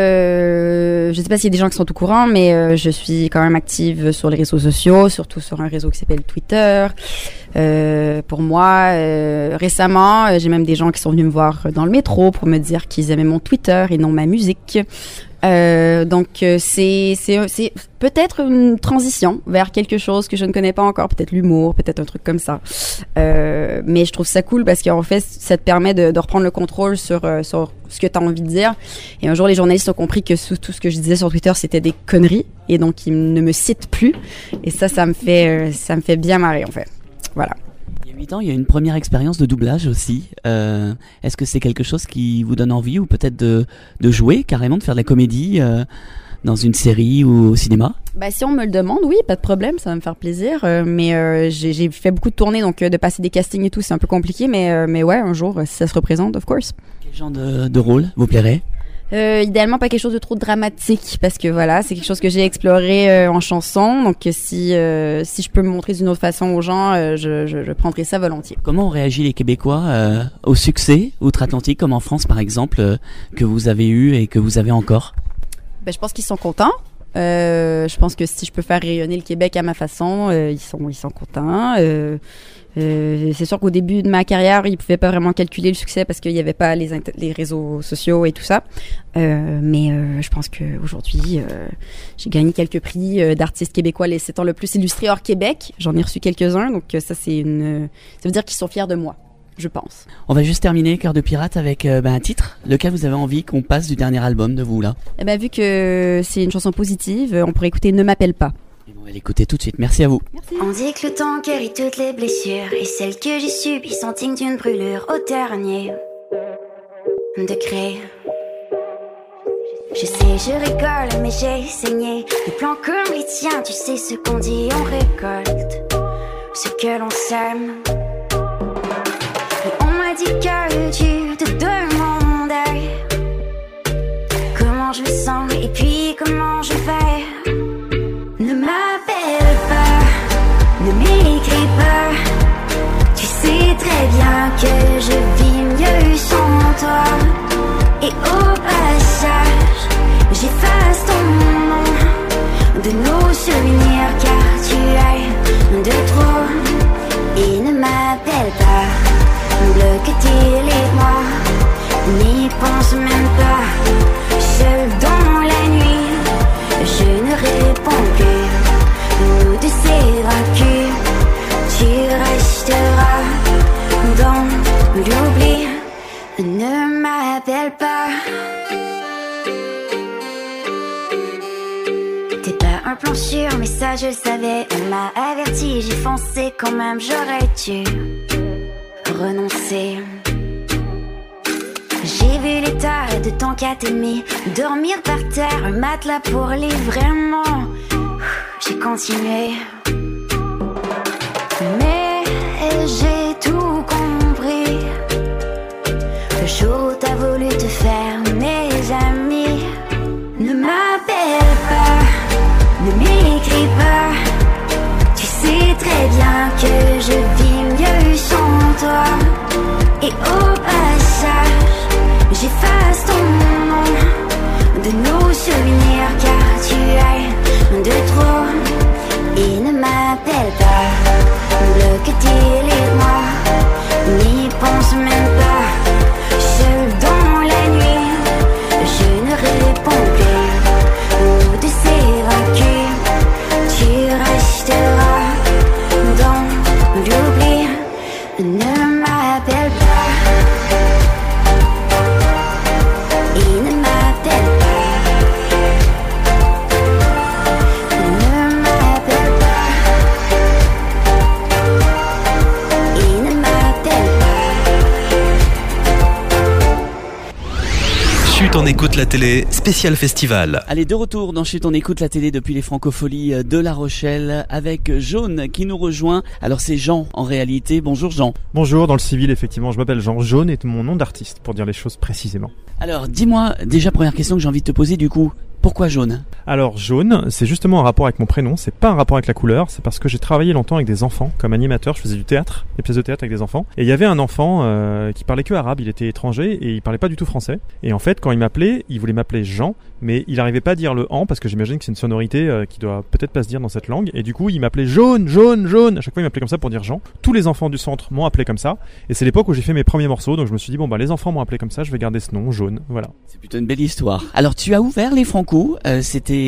Speaker 16: sais pas s'il y a des gens qui sont au courant, mais je suis quand même active sur les réseaux sociaux, surtout sur un réseau qui s'appelle Twitter. Pour moi, récemment, j'ai même des gens qui sont venus me voir dans le métro pour me dire qu'ils aimaient mon Twitter et non ma musique. Donc c'est peut-être une transition vers quelque chose que je ne connais pas encore, peut-être l'humour, peut-être un truc comme ça. Mais je trouve ça cool parce qu'en fait, ça te permet de reprendre le contrôle sur ce que tu as envie de dire. Et un jour, les journalistes ont compris que tout ce que je disais sur Twitter, c'était des conneries, et donc ils ne me citent plus. Et ça me fait bien marrer en fait. Voilà.
Speaker 6: Il y a 8 ans, il y a une première expérience de doublage aussi. Est-ce que c'est quelque chose qui vous donne envie, ou peut-être de jouer carrément, de faire de la comédie dans une série ou au cinéma?
Speaker 16: Si on me le demande, oui, pas de problème, ça va me faire plaisir. Mais j'ai fait beaucoup de tournées, donc de passer des castings et tout, c'est un peu compliqué. Mais ouais, un jour, si ça se représente, of course.
Speaker 6: Quel genre de rôle vous plairait?
Speaker 16: Idéalement pas quelque chose de trop dramatique, parce que voilà, c'est quelque chose que j'ai exploré en chanson, donc si je peux me montrer d'une autre façon aux gens, je prendrai ça volontiers.
Speaker 6: Comment ont réagi les Québécois au succès outre-Atlantique, comme en France par exemple, que vous avez eu et que vous avez encore?
Speaker 16: Je pense qu'ils sont contents. Je pense que si je peux faire rayonner le Québec à ma façon, ils sont contents. C'est sûr qu'au début de ma carrière, ils pouvaient pas vraiment calculer le succès parce qu'il y avait pas les réseaux sociaux et tout ça. Mais je pense qu'aujourd'hui, j'ai gagné quelques prix d'artistes québécois les 7 ans le plus illustrés hors Québec. J'en ai reçu quelques-uns, donc ça ça veut dire qu'ils sont fiers de moi, je pense.
Speaker 6: On va juste terminer Cœur de pirate avec un titre. Lequel vous avez envie qu'on passe du dernier album de vous là?
Speaker 16: Vu que c'est une chanson positive, on pourrait écouter Ne m'appelle pas.
Speaker 6: On va l'écouter tout de suite. Merci à vous.
Speaker 15: Merci. On dit que le temps guérit toutes les blessures, et celles que j'ai subies sont dignes d'une brûlure au dernier degré. Je sais, je rigole, mais j'ai saigné des plans comme les tiens. Tu sais ce qu'on dit, on récolte ce que l'on sème. Et on m'a dit que tu te demandais comment je me sens et puis comment je vais. Ne m'appelle pas, ne m'écris pas. Tu sais très bien que je vis mieux sans toi. Et au passage, j'efface ton nom de nos souvenirs, car tu es de trop. Et ne m'appelle pas, bloque télé-moi, n'y pense même pas. Seul dans la nuit, je ne réponds plus. Nous deux s'évacuent, tu resteras dans l'oubli. Ne m'appelle pas. T'es pas un plan sûr, mais ça je le savais. On m'a averti, j'ai foncé quand même. J'aurais dû renoncer. J'ai vu l'état de ton catémie, dormir par terre, un matelas pour les vraiment. J'ai continué, mais j'ai tout compris. Le jour où t'as voulu te faire mes amis. Ne m'appelle pas, ne m'écris pas. Tu sais très bien que je vis mieux sans toi. Et au passage, j'efface ton nom de nos souvenirs, car tu es de trop. Et ne m'appelle pas, bloque télé-moi, n'y pense même pas. Seul dans la nuit, je ne réponds plus. Nous deux s'évacuent, tu resteras dans l'oubli. Ne m'appelle pas. Il ne m'appelle pas. Ne m'appelle pas. Il ne m'appelle pas.
Speaker 4: Chut, on on écoute la télé, spécial festival.
Speaker 6: Allez, de retour dans Chut, on écoute la télé depuis les Francopholies de La Rochelle avec Jaune qui nous rejoint. Alors c'est Jean en réalité. Bonjour Jean.
Speaker 17: Bonjour, dans le civil effectivement, je m'appelle Jean. Jaune est mon nom d'artiste pour dire les choses précisément.
Speaker 6: Alors dis-moi, déjà première question que j'ai envie de te poser du coup. Pourquoi jaune ?
Speaker 17: Alors jaune, c'est justement un rapport avec mon prénom, c'est pas un rapport avec la couleur, c'est parce que j'ai travaillé longtemps avec des enfants comme animateur, je faisais du théâtre, des pièces de théâtre avec des enfants, et il y avait un enfant qui parlait que arabe, il était étranger et il parlait pas du tout français, et en fait quand il m'appelait, il voulait m'appeler Jean, mais il arrivait pas à dire le en parce que j'imagine que c'est une sonorité qui doit peut-être pas se dire dans cette langue, et du coup il m'appelait jaune, jaune, jaune, à chaque fois il m'appelait comme ça pour dire Jean. Tous les enfants du centre m'ont appelé comme ça, et c'est l'époque où j'ai fait mes premiers morceaux, donc je me suis dit bon bah les enfants m'ont appelé comme ça, je vais garder ce nom, jaune, voilà.
Speaker 6: C'est plutôt une belle histoire. Alors tu as ouvert les Franco, c'était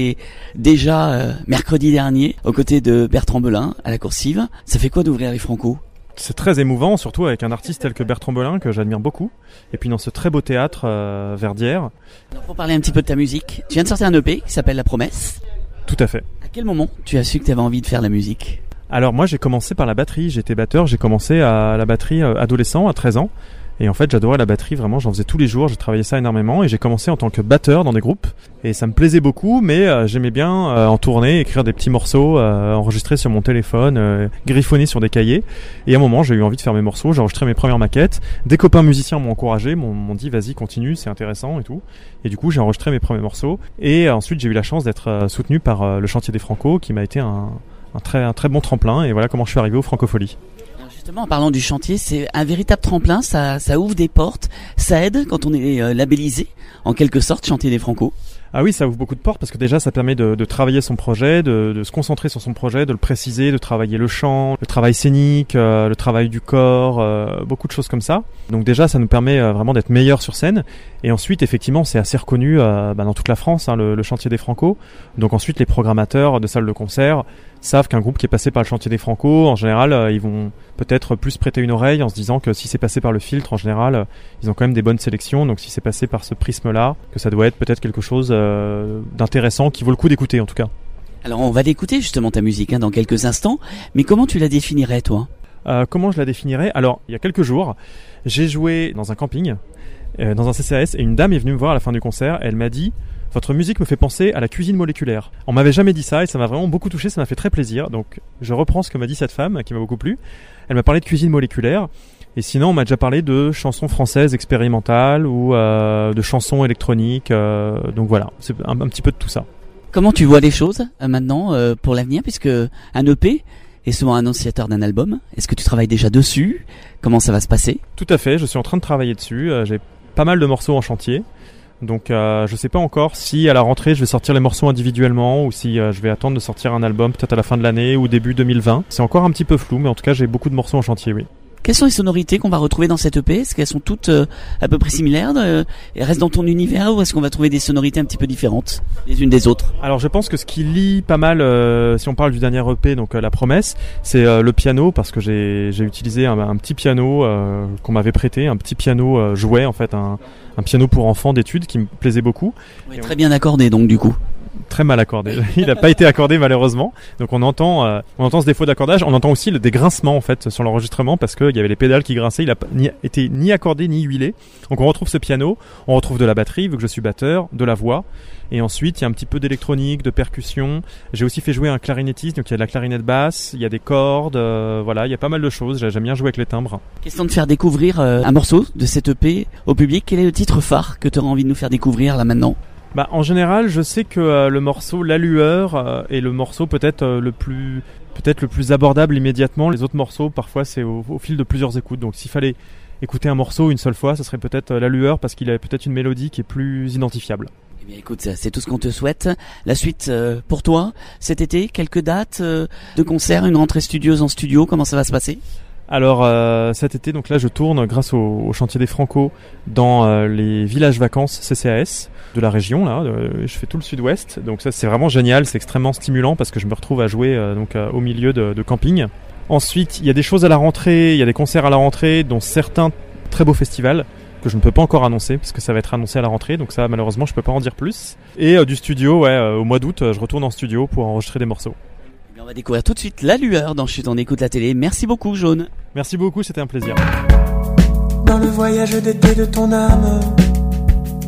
Speaker 6: déjà mercredi dernier aux côtés de Bertrand Belin à la Coursive. Ça fait quoi d'ouvrir les Franco ?
Speaker 17: C'est très émouvant, surtout avec un artiste tel que Bertrand Belin que j'admire beaucoup, et puis dans ce très beau théâtre Verdière.
Speaker 6: Alors pour parler un petit peu de ta musique, tu viens de sortir un EP qui s'appelle La Promesse.
Speaker 17: Tout à fait.
Speaker 6: À quel moment tu as su que tu avais envie de faire la musique ?
Speaker 17: Alors moi j'ai commencé par la batterie, j'étais batteur, j'ai commencé à la batterie adolescent à 13 ans. Et en fait, j'adorais la batterie, vraiment, j'en faisais tous les jours, je travaillais ça énormément et j'ai commencé en tant que batteur dans des groupes et ça me plaisait beaucoup, mais j'aimais bien en tournée, écrire des petits morceaux, enregistrer sur mon téléphone, griffonner sur des cahiers. Et à un moment, j'ai eu envie de faire mes morceaux, j'ai enregistré mes premières maquettes. Des copains musiciens m'ont encouragé, m'ont dit vas-y, continue, c'est intéressant et tout. Et du coup, j'ai enregistré mes premiers morceaux et ensuite j'ai eu la chance d'être soutenu par le Chantier des Franco qui m'a été un très bon tremplin et voilà comment je suis arrivé aux Francopholies.
Speaker 6: Justement, en parlant du chantier, c'est un véritable tremplin, ça ouvre des portes, ça aide quand on est labellisé, en quelque sorte, Chantier des Franco.
Speaker 17: Ah oui, ça ouvre beaucoup de portes parce que déjà ça permet de travailler son projet, de se concentrer sur son projet, de le préciser, de travailler le chant, le travail scénique, le travail du corps, beaucoup de choses comme ça. Donc déjà ça nous permet vraiment d'être meilleurs sur scène. Et ensuite effectivement c'est assez reconnu dans toute la France, hein, le Chantier des Franco. Donc ensuite les programmateurs de salles de concert savent qu'un groupe qui est passé par le Chantier des Franco, en général, ils vont peut-être plus prêter une oreille en se disant que si c'est passé par le filtre, en général, ils ont quand même des bonnes sélections. Donc si c'est passé par ce prisme-là, que ça doit être peut-être quelque chose d'intéressant qui vaut le coup d'écouter en tout cas.
Speaker 6: Alors on va l'écouter justement ta musique dans quelques instants, mais comment tu la définirais toi ?
Speaker 17: Comment je la définirais ? Alors il y a quelques jours, j'ai joué dans un camping, dans un CCAS, et une dame est venue me voir à la fin du concert, elle m'a dit « Votre musique me fait penser à la cuisine moléculaire ». On m'avait jamais dit ça et ça m'a vraiment beaucoup touché, ça m'a fait très plaisir. Donc je reprends ce que m'a dit cette femme qui m'a beaucoup plu. Elle m'a parlé de cuisine moléculaire. Et sinon, on m'a déjà parlé de chansons françaises expérimentales ou de chansons électroniques. Donc voilà, c'est un petit peu de tout ça.
Speaker 6: Comment tu vois les choses maintenant pour l'avenir, puisque un EP est souvent annonciateur d'un album. Est-ce que tu travailles déjà dessus ? Comment ça va se passer ?
Speaker 17: Tout à fait, je suis en train de travailler dessus. J'ai pas mal de morceaux en chantier. Donc je sais pas encore si à la rentrée je vais sortir les morceaux individuellement ou si je vais attendre de sortir un album peut-être à la fin de l'année ou début 2020. C'est encore un petit peu flou, mais en tout cas j'ai beaucoup de morceaux en chantier, oui.
Speaker 6: Quelles sont les sonorités qu'on va retrouver dans cette EP ? Est-ce qu'elles sont toutes à peu près similaires et restent dans ton univers, ou est-ce qu'on va trouver des sonorités un petit peu différentes les unes des autres ?
Speaker 17: Alors je pense que ce qui lie pas mal, si on parle du dernier EP, donc La Promesse, c'est le piano, parce que j'ai utilisé un petit piano qu'on m'avait prêté, un petit piano jouet en fait, un piano pour enfants d'études qui me plaisait beaucoup.
Speaker 6: Oui, très bien accordé donc du coup.
Speaker 17: Très mal accordé. Il n'a pas été accordé malheureusement. Donc on entend ce défaut d'accordage. On entend aussi des grincements en fait sur l'enregistrement parce qu'il y avait les pédales qui grinçaient. Il a été ni accordé ni huilé. Donc on retrouve ce piano, on retrouve de la batterie vu que je suis batteur, de la voix. Et ensuite il y a un petit peu d'électronique, de percussion. J'ai aussi fait jouer un clarinettiste, donc il y a de la clarinette basse, il y a des cordes, voilà, il y a pas mal de choses. J'aime bien jouer avec les timbres.
Speaker 6: Question de faire découvrir un morceau de cette EP au public. Quel est le titre phare que tu auras envie de nous faire découvrir là maintenant ?
Speaker 17: En général, je sais que le morceau La Lueur est le morceau peut-être le plus abordable immédiatement. Les autres morceaux, parfois, c'est au fil de plusieurs écoutes. Donc, s'il fallait écouter un morceau une seule fois, ce serait peut-être La Lueur parce qu'il a peut-être une mélodie qui est plus identifiable.
Speaker 6: Eh bien, écoute, c'est tout ce qu'on te souhaite. La suite pour toi, cet été, quelques dates de concerts, une rentrée studieuse en studio, comment ça va se passer ?
Speaker 17: Alors cet été, donc là je tourne grâce au Chantier des Franco dans les villages vacances CCAS de la région là. Je fais tout le sud-ouest, donc ça c'est vraiment génial, c'est extrêmement stimulant parce que je me retrouve à jouer au milieu de camping. Ensuite il y a des choses à la rentrée, il y a des concerts à la rentrée, dont certains très beaux festivals que je ne peux pas encore annoncer parce que ça va être annoncé à la rentrée, donc ça malheureusement je peux pas en dire plus. Et du studio, au mois d'août je retourne en studio pour enregistrer des morceaux.
Speaker 6: On va découvrir tout de suite La Lueur dans Chut, on écoute la télé. Merci beaucoup Jaune.
Speaker 17: Merci beaucoup, c'était un plaisir.
Speaker 18: Dans le voyage d'été de ton âme,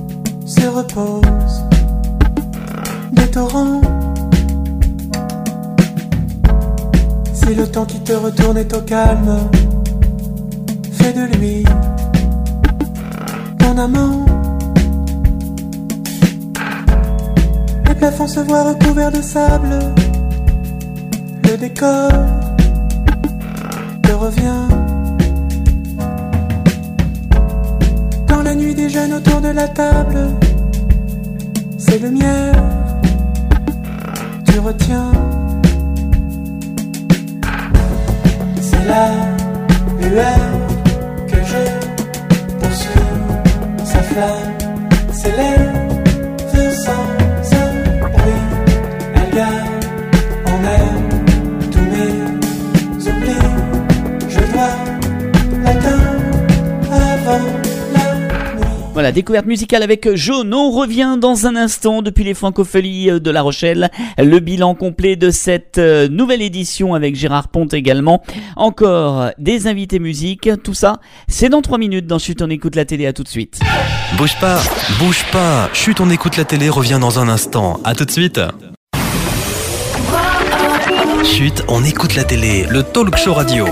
Speaker 18: se reposent. Des torrents. Si le temps qui te retourne est au calme, fais de lui ton amant. Les plafonds se voient recouverts de sable. Le décor te revient. Dans la nuit des jeunes autour de la table, c'est le miel, tu retiens. C'est la lueur que je poursuis, sa flamme s'élève sans un bruit. Elle garde en elle tous mes oublis. Je dois l'atteindre avant.
Speaker 6: Voilà, découverte musicale avec Jaune. On revient dans un instant depuis les Francopholies de La Rochelle. Le bilan complet de cette nouvelle édition avec Gérard Ponte également. Encore des invités musique. Tout ça, c'est dans 3 minutes dans Chut, on écoute la télé. À tout de suite.
Speaker 4: Bouge pas, bouge pas. Chut, on écoute la télé revient dans un instant. À tout de suite. Chut, on écoute la télé. Le talk show radio.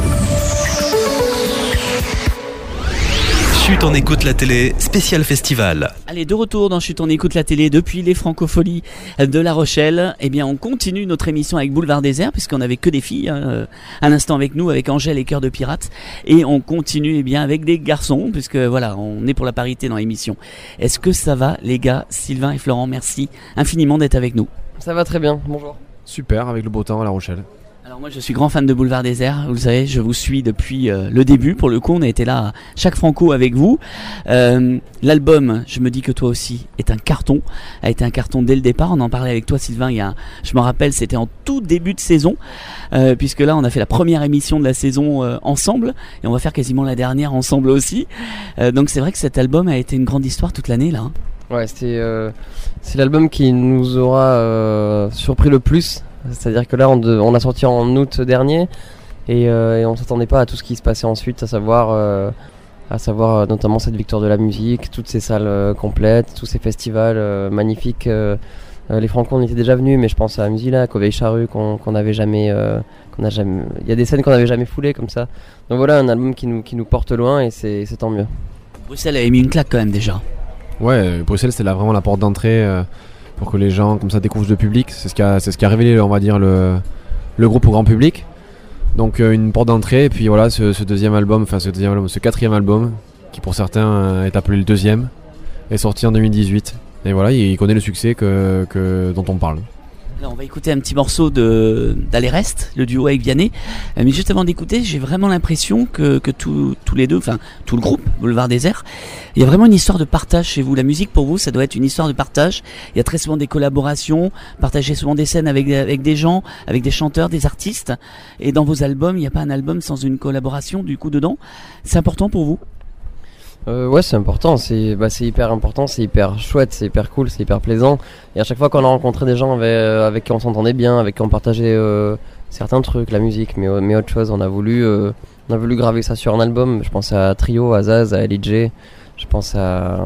Speaker 4: Chut, on écoute la télé, spécial festival.
Speaker 6: Allez, de retour dans Chut, on écoute la télé depuis les Francopholies de La Rochelle. Eh bien, on continue notre émission avec Boulevard Désert, puisqu'on n'avait que des filles à l'instant avec nous, avec Angèle et Cœur de Pirate. Et on continue eh bien avec des garçons, puisque voilà, on est pour la parité dans l'émission. Est-ce que ça va, les gars? Sylvain et Florent, merci infiniment d'être avec nous.
Speaker 19: Ça va très bien, bonjour.
Speaker 20: Super, avec le beau temps à La Rochelle.
Speaker 6: Alors moi je suis grand fan de Boulevard Désert, vous le savez, je vous suis depuis le début. Pour le coup, on a été là chaque Franco avec vous. L'album, je me dis que toi aussi, est un carton, a été un carton dès le départ. On en parlait avec toi Sylvain, je me rappelle, c'était en tout début de saison, puisque là on a fait la première émission de la saison ensemble, et on va faire quasiment la dernière ensemble aussi. Donc c'est vrai que cet album a été une grande histoire toute l'année là. Hein.
Speaker 19: Ouais, c'est l'album qui nous aura surpris le plus. C'est-à-dire que là, on a sorti en août dernier et on s'attendait pas à tout ce qui se passait ensuite, à savoir notamment cette victoire de la musique, toutes ces salles complètes, tous ces festivals magnifiques. Les Franco, on était déjà venus, mais je pense à Musilac, au Vieille Charrue, qu'on n'avait jamais, il y a des scènes qu'on n'avait jamais foulées comme ça. Donc voilà, un album qui nous porte loin et c'est tant mieux.
Speaker 6: Bruxelles a mis une claque quand même déjà.
Speaker 20: Ouais, Bruxelles, c'est vraiment la porte d'entrée. Pour que les gens comme ça découvrent le public, c'est ce qui a révélé, on va dire, le groupe au grand public. Donc une porte d'entrée, et puis voilà, ce quatrième album, qui pour certains est appelé le deuxième, est sorti en 2018. Et voilà, il connaît le succès dont on parle.
Speaker 6: Alors on va écouter un petit morceau d'Aller Reste, le duo avec Vianney. Mais juste avant d'écouter, j'ai vraiment l'impression que tous les deux, enfin tout le groupe Boulevard Désert, il y a vraiment une histoire de partage chez vous. La musique pour vous, ça doit être une histoire de partage. Il y a très souvent des collaborations, partagez souvent des scènes avec des gens, avec des chanteurs, des artistes. Et dans vos albums, il n'y a pas un album sans une collaboration du coup dedans. C'est important pour vous?
Speaker 19: Ouais, c'est important, c'est hyper important, c'est hyper chouette, c'est hyper cool, c'est hyper plaisant. Et à chaque fois qu'on a rencontré des gens avec qui on s'entendait bien, avec qui on partageait certains trucs, la musique, mais autre chose, on a voulu graver ça sur un album. Je pense à Trio, à Zaz, à LJ, je pense à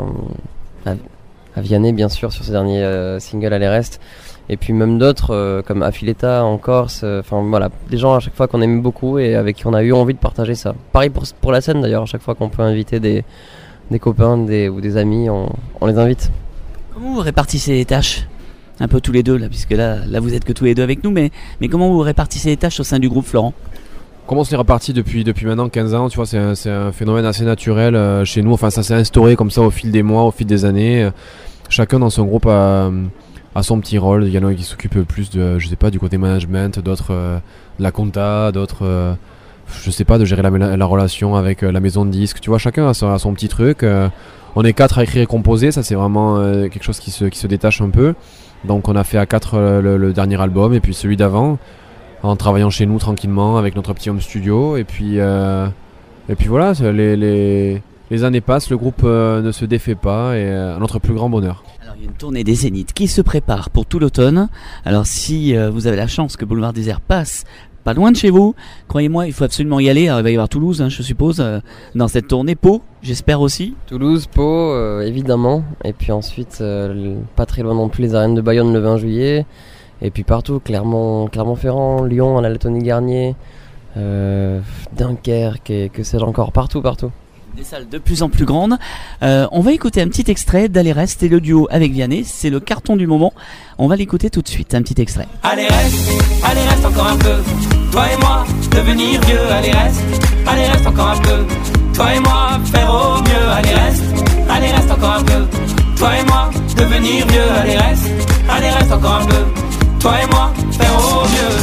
Speaker 19: Vianney bien sûr sur ses derniers singles à l'Erest. Et puis même d'autres comme Affiletta en Corse, enfin voilà, des gens à chaque fois qu'on aime beaucoup et avec qui on a eu envie de partager ça. Pareil pour la scène d'ailleurs, à chaque fois qu'on peut inviter des copains ou des amis, on les invite.
Speaker 6: Comment vous répartissez les tâches? Un peu tous les deux là, puisque là vous êtes que tous les deux avec nous, mais comment vous répartissez les tâches au sein du groupe, Florent?
Speaker 20: Comment on se les répartit depuis maintenant 15 ans, tu vois, c'est un phénomène assez naturel chez nous, enfin ça s'est instauré comme ça au fil des mois, au fil des années. Chacun dans son groupe a son petit rôle. Il y en a qui s'occupent plus de, je sais pas, du côté management, d'autres de la compta, d'autres je sais pas, de gérer la relation avec la maison de disques, tu vois, chacun a son petit truc. On est 4 à écrire et composer, ça c'est vraiment quelque chose qui se détache un peu. Donc on a fait à 4 le dernier album et puis celui d'avant, en travaillant chez nous tranquillement avec notre petit home studio, et puis voilà, les années passent, le groupe ne se défait pas, et à notre plus grand bonheur.
Speaker 6: Alors il y a une tournée des Zéniths qui se prépare pour tout l'automne. Alors si vous avez la chance que Boulevard Désert passe pas loin de chez vous. Croyez-moi, il faut absolument y aller. Alors, il va y avoir Toulouse, je suppose, dans cette tournée. Pau, j'espère aussi.
Speaker 19: Toulouse, Pau, évidemment. Et puis ensuite, pas très loin non plus, les arènes de Bayonne le 20 juillet. Et puis partout, Clermont-Ferrand, Lyon, à la Lettonie Garnier, Dunkerque, et que sais-je encore, partout.
Speaker 6: Des salles de plus en plus grandes. On va écouter un petit extrait d'Allez reste et le duo avec Vianney. C'est le carton du moment. On va l'écouter tout de suite, un petit extrait.
Speaker 18: Allez reste encore un peu. Toi et moi, devenir vieux. Allez reste encore un peu. Toi et moi, faire au mieux. Allez reste encore un peu. Toi et moi, devenir vieux. Allez reste encore un peu. Toi et moi, faire au mieux.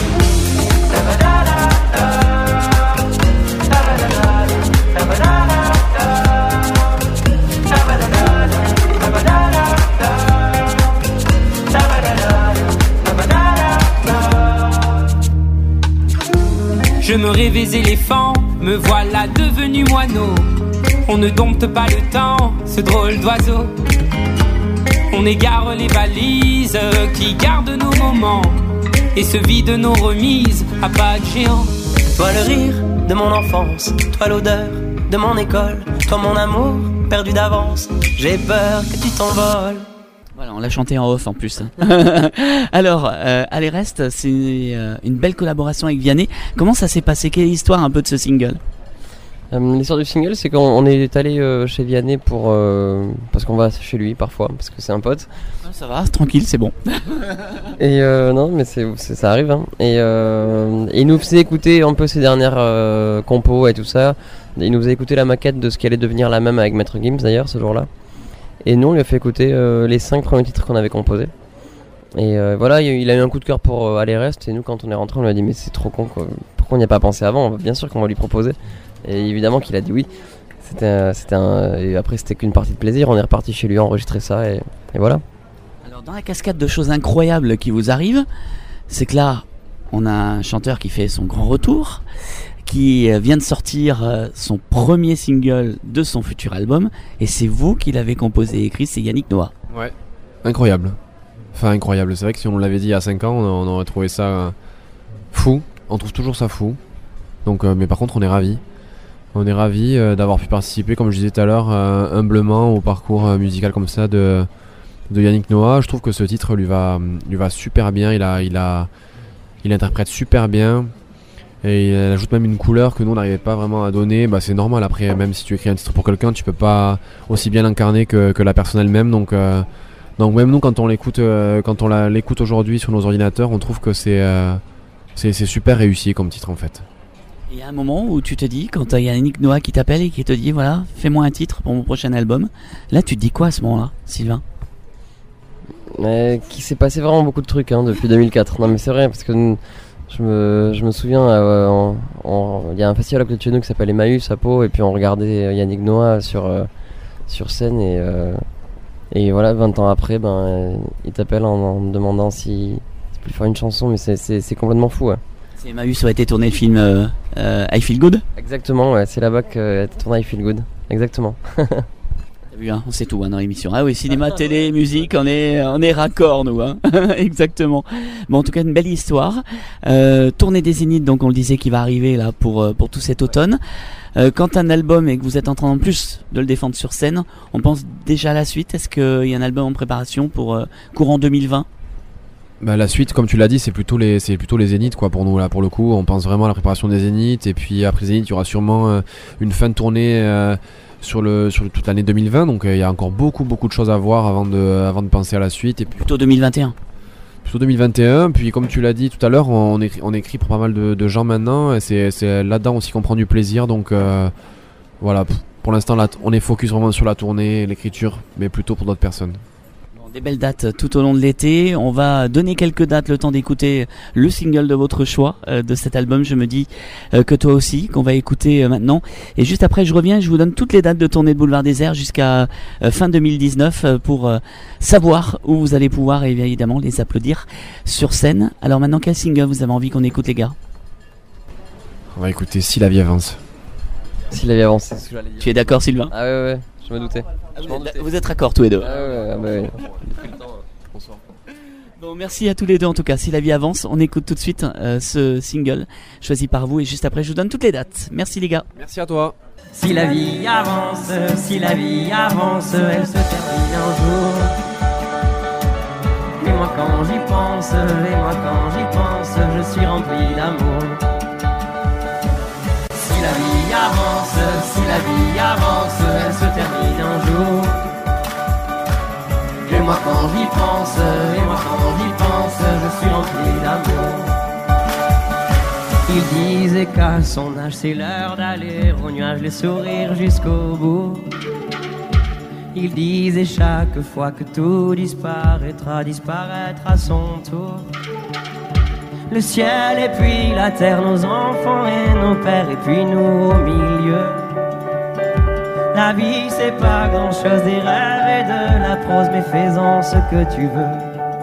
Speaker 18: Je me rêvais éléphant, me voilà devenu moineau. On ne dompte pas le temps, ce drôle d'oiseau. On égare les balises qui gardent nos moments et se vident nos remises à pas de géant.
Speaker 21: Toi le rire de mon enfance, toi l'odeur de mon école, toi mon amour perdu d'avance, j'ai peur que tu t'envoles.
Speaker 6: Voilà, on l'a chanté en off en plus. Alors, Allez reste, c'est une belle collaboration avec Vianney. Comment ça s'est passé? Quelle est l'histoire un peu de ce single?
Speaker 19: L'histoire du single, c'est qu'on est allé chez Vianney parce qu'on va chez lui parfois, parce que c'est un pote.
Speaker 6: Ça va, tranquille, c'est bon.
Speaker 19: Et non, mais ça arrive. Hein. Et il nous faisait écouter un peu ses dernières compos et tout ça. Il nous faisait écouter la maquette de ce qui allait devenir la même avec Maître Gims d'ailleurs ce jour-là. Et nous, on lui a fait écouter les 5 premiers titres qu'on avait composés. Et voilà, il a eu un coup de cœur pour Allez reste. Et nous, quand on est rentré, on lui a dit mais c'est trop con, quoi. Pourquoi on n'y a pas pensé avant? Bien sûr qu'on va lui proposer. Et évidemment qu'il a dit oui. Et après, c'était qu'une partie de plaisir. On est reparti chez lui enregistrer ça et voilà.
Speaker 6: Alors, dans la cascade de choses incroyables qui vous arrivent, c'est que là, on a un chanteur qui fait son grand retour, qui vient de sortir son premier single de son futur album, et c'est vous qui l'avez composé et écrit, c'est Yannick Noah.
Speaker 20: Ouais, incroyable. Enfin incroyable, c'est vrai que si on l'avait dit il y a 5 ans, on aurait trouvé ça fou. On trouve toujours ça fou. Donc, mais par contre, on est ravis. On est ravis d'avoir pu participer, comme je disais tout à l'heure, humblement au parcours musical comme ça de Yannick Noah. Je trouve que ce titre lui va super bien. Il interprète super bien. Et il ajoute même une couleur que nous on n'arrivait pas vraiment à donner. Bah, c'est normal, après même si tu écris un titre pour quelqu'un, tu peux pas aussi bien l'incarner que la personne elle-même. Donc même nous quand on l'écoute l'écoute aujourd'hui sur nos ordinateurs, on trouve que c'est super réussi comme titre en fait.
Speaker 6: Il y a un moment où tu te dis, quand il y a Yannick Noah qui t'appelle et qui te dit voilà, fais-moi un titre pour mon prochain album, là tu te dis quoi à ce moment-là, Sylvain?
Speaker 19: Qu'il s'est passé vraiment beaucoup de trucs depuis 2004. Non mais c'est vrai, parce que je me souviens, il y a un festival à côté de chez nous qui s'appelle Emmaüs à Pau, et puis on regardait Yannick Noah sur scène, et voilà, 20 ans après, il t'appelle en demandant si tu peux faire une chanson, mais c'est complètement fou. Ouais.
Speaker 6: C'est Emmaüs où a été tourné le film I Feel Good?
Speaker 19: Exactement, ouais, c'est là-bas qu'a été tourné I Feel Good, exactement.
Speaker 6: T'as vu, on sait tout dans l'émission. Ah oui, cinéma, télé, musique, on est raccord nous. Exactement. Bon, en tout cas, une belle histoire. Tournée des Zéniths, donc on le disait, qui va arriver là pour tout cet automne. Quand un album et que vous êtes en train en plus de le défendre sur scène, on pense déjà à la suite. Est-ce qu'il y a un album en préparation pour courant 2020?
Speaker 20: Bah, la suite, comme tu l'as dit, c'est plutôt les Zéniths quoi pour nous là. Pour le coup, on pense vraiment à la préparation des Zéniths, et puis après les Zéniths, il y aura sûrement une fin de tournée sur toute l'année 2020. Donc il y a encore beaucoup de choses à voir avant de penser à la suite. Et puis,
Speaker 6: plutôt 2021.
Speaker 20: Plutôt 2021. Puis comme tu l'as dit tout à l'heure, on écrit pour pas mal de gens maintenant. Et c'est là-dedans aussi qu'on prend du plaisir. Donc voilà. Pour l'instant, là, on est focus vraiment sur la tournée, l'écriture, mais plutôt pour d'autres personnes.
Speaker 6: Des belles dates tout au long de l'été. On va donner quelques dates, le temps d'écouter le single de votre choix de cet album. Je me dis que toi aussi, qu'on va écouter maintenant. Et juste après, je reviens, je vous donne toutes les dates de tournée de Boulevard Désert jusqu'à fin 2019 pour savoir où vous allez pouvoir évidemment les applaudir sur scène. Alors maintenant, quel single vous avez envie qu'on écoute, les gars?
Speaker 20: On va écouter Si la vie avance.
Speaker 19: Si la vie avance, c'est ce que j'allais dire.
Speaker 6: Tu es d'accord, Sylvain?
Speaker 19: Ah ouais, je me doutais.
Speaker 6: Vous êtes raccord tous les deux.
Speaker 19: Ah ouais.
Speaker 6: Bonsoir. Bon, merci à tous les deux en tout cas. Si la vie avance, on écoute tout de suite ce single choisi par vous et juste après je vous donne toutes les dates. Merci les gars.
Speaker 20: Merci à toi.
Speaker 21: Si la vie avance, elle se termine un jour. Et moi quand j'y pense, je suis rempli d'amour. Si la vie avance, elle se termine un jour. Et moi quand j'y pense, je suis rempli d'amour. Il disait qu'à son âge c'est l'heure d'aller aux nuages les sourires jusqu'au bout. Il disait chaque fois que tout disparaîtra à son tour. Le ciel et puis la terre, nos enfants et nos pères et puis nous au milieu. La vie c'est pas grand chose, des rêves et de la prose, mais fais-en ce que tu veux.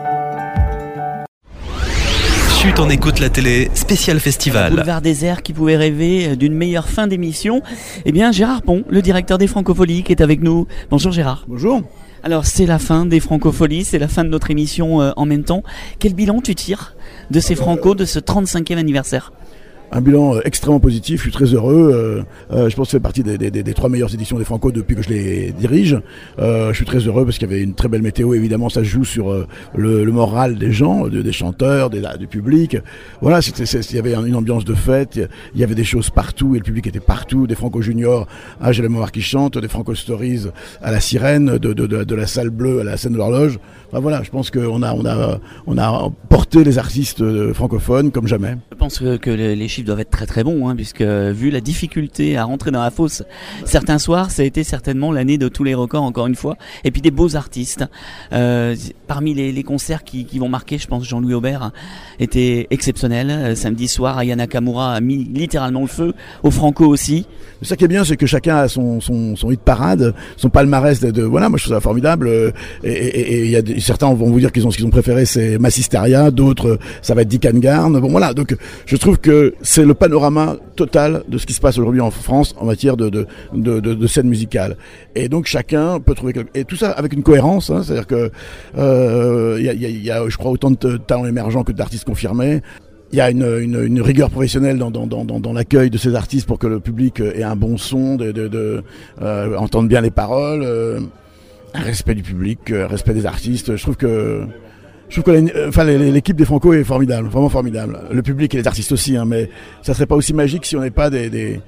Speaker 4: Chut, on écoute la télé, spécial festival.
Speaker 6: Boulevard Désert qui pouvait rêver d'une meilleure fin d'émission. Eh bien, Gérard Pont, le directeur des Francopholies, qui est avec nous. Bonjour Gérard.
Speaker 2: Bonjour.
Speaker 6: Alors, c'est la fin des Francopholies, c'est la fin de notre émission en même temps. Quel bilan tu tires de ces Franco, de ce 35e anniversaire ?
Speaker 2: Un bilan extrêmement positif, je suis très heureux. Je pense que ça fait partie des 3 meilleures éditions des Franco depuis que je les dirige. Je suis très heureux parce qu'il y avait une très belle météo. Évidemment, ça joue sur le moral des gens, des chanteurs, du public. Voilà, il y avait une ambiance de fête. Il y avait des choses partout et le public était partout. Des Franco Juniors à J'ai la mémoire qui chante, des Franco Stories à la Sirène, de la salle bleue à la scène de l'horloge. Enfin, voilà, je pense qu'on a porté les artistes francophones comme jamais.
Speaker 6: Je pense que les chiffres doivent être très très bons, hein, puisque vu la difficulté à rentrer dans la fosse certains soirs, ça a été certainement l'année de tous les records encore une fois, et puis des beaux artistes. Parmi les concerts qui vont marquer, je pense Jean-Louis Aubert était exceptionnel. Samedi soir, Aya Nakamura a mis littéralement le feu, au Franco aussi.
Speaker 2: Ça qui est bien, c'est que chacun a son hit parade, son palmarès voilà, moi je trouve ça formidable. Et il y a certains vont vous dire ce qu'ils ont préféré, c'est Massisteria, d'autres ça va être Dick Garn. Bon voilà, donc je trouve que c'est le panorama total de ce qui se passe aujourd'hui en France en matière de scène musicale. Et donc chacun peut trouver et tout ça avec une cohérence, hein, c'est-à-dire que il y a je crois autant de talents émergents que d'artistes confirmés. Il y a une rigueur professionnelle dans l'accueil de ces artistes pour que le public ait un bon son, entende bien les paroles, un respect du public, un respect des artistes. Je trouve que l'équipe des Franco est formidable, vraiment formidable. Le public et les artistes aussi, hein, mais ça serait pas aussi magique si on n'avait pas des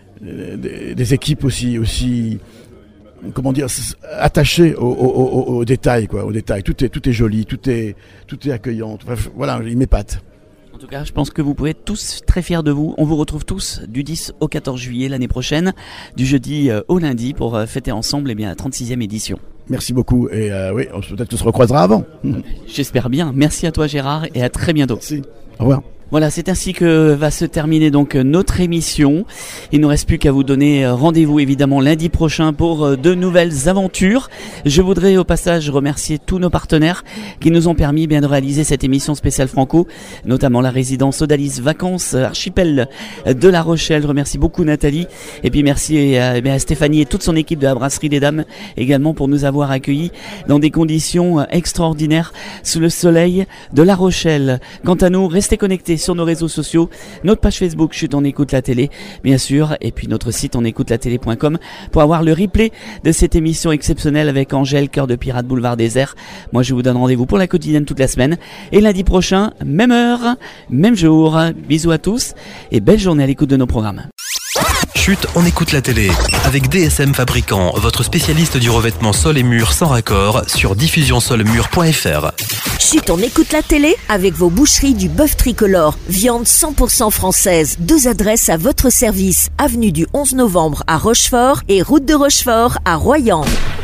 Speaker 2: équipes aussi comment dire, attachées aux détails, quoi, aux détails. Tout est joli, tout est accueillant. Enfin, voilà, il m'épate.
Speaker 6: En tout cas, je pense que vous pouvez être tous très fiers de vous. On vous retrouve tous du 10 au 14 juillet l'année prochaine, du jeudi au lundi pour fêter ensemble la 36e édition.
Speaker 2: Merci beaucoup et oui, peut-être qu'on se recroisera avant.
Speaker 6: J'espère bien. Merci à toi Gérard et à très bientôt.
Speaker 2: Merci. Au revoir.
Speaker 6: Voilà, c'est ainsi que va se terminer donc notre émission. Il ne nous reste plus qu'à vous donner rendez-vous évidemment lundi prochain pour de nouvelles aventures. Je voudrais au passage remercier tous nos partenaires qui nous ont permis bien de réaliser cette émission spéciale Franco, notamment la résidence Odalis Vacances Archipel de La Rochelle. Je remercie beaucoup Nathalie et puis merci à Stéphanie et toute son équipe de la Brasserie des Dames également pour nous avoir accueillis dans des conditions extraordinaires sous le soleil de La Rochelle. Quant à nous, restez connectés sur nos réseaux sociaux, notre page Facebook Chut on écoute la télé bien sûr, et puis notre site onécoutelatélé.com pour avoir le replay de cette émission exceptionnelle avec Angèle, Cœur de Pirate, Boulevard Désert. Moi je vous donne rendez-vous pour la quotidienne toute la semaine et lundi prochain, même heure, même jour. Bisous à tous et belle journée à l'écoute de nos programmes.
Speaker 4: Chut, on écoute la télé avec DSM Fabricant, votre spécialiste du revêtement sol et murs sans raccord sur diffusionsolmur.fr.
Speaker 5: Chut, on écoute la télé avec vos boucheries du bœuf tricolore, viande 100% française. 2 adresses à votre service, avenue du 11 novembre à Rochefort et route de Rochefort à Royan.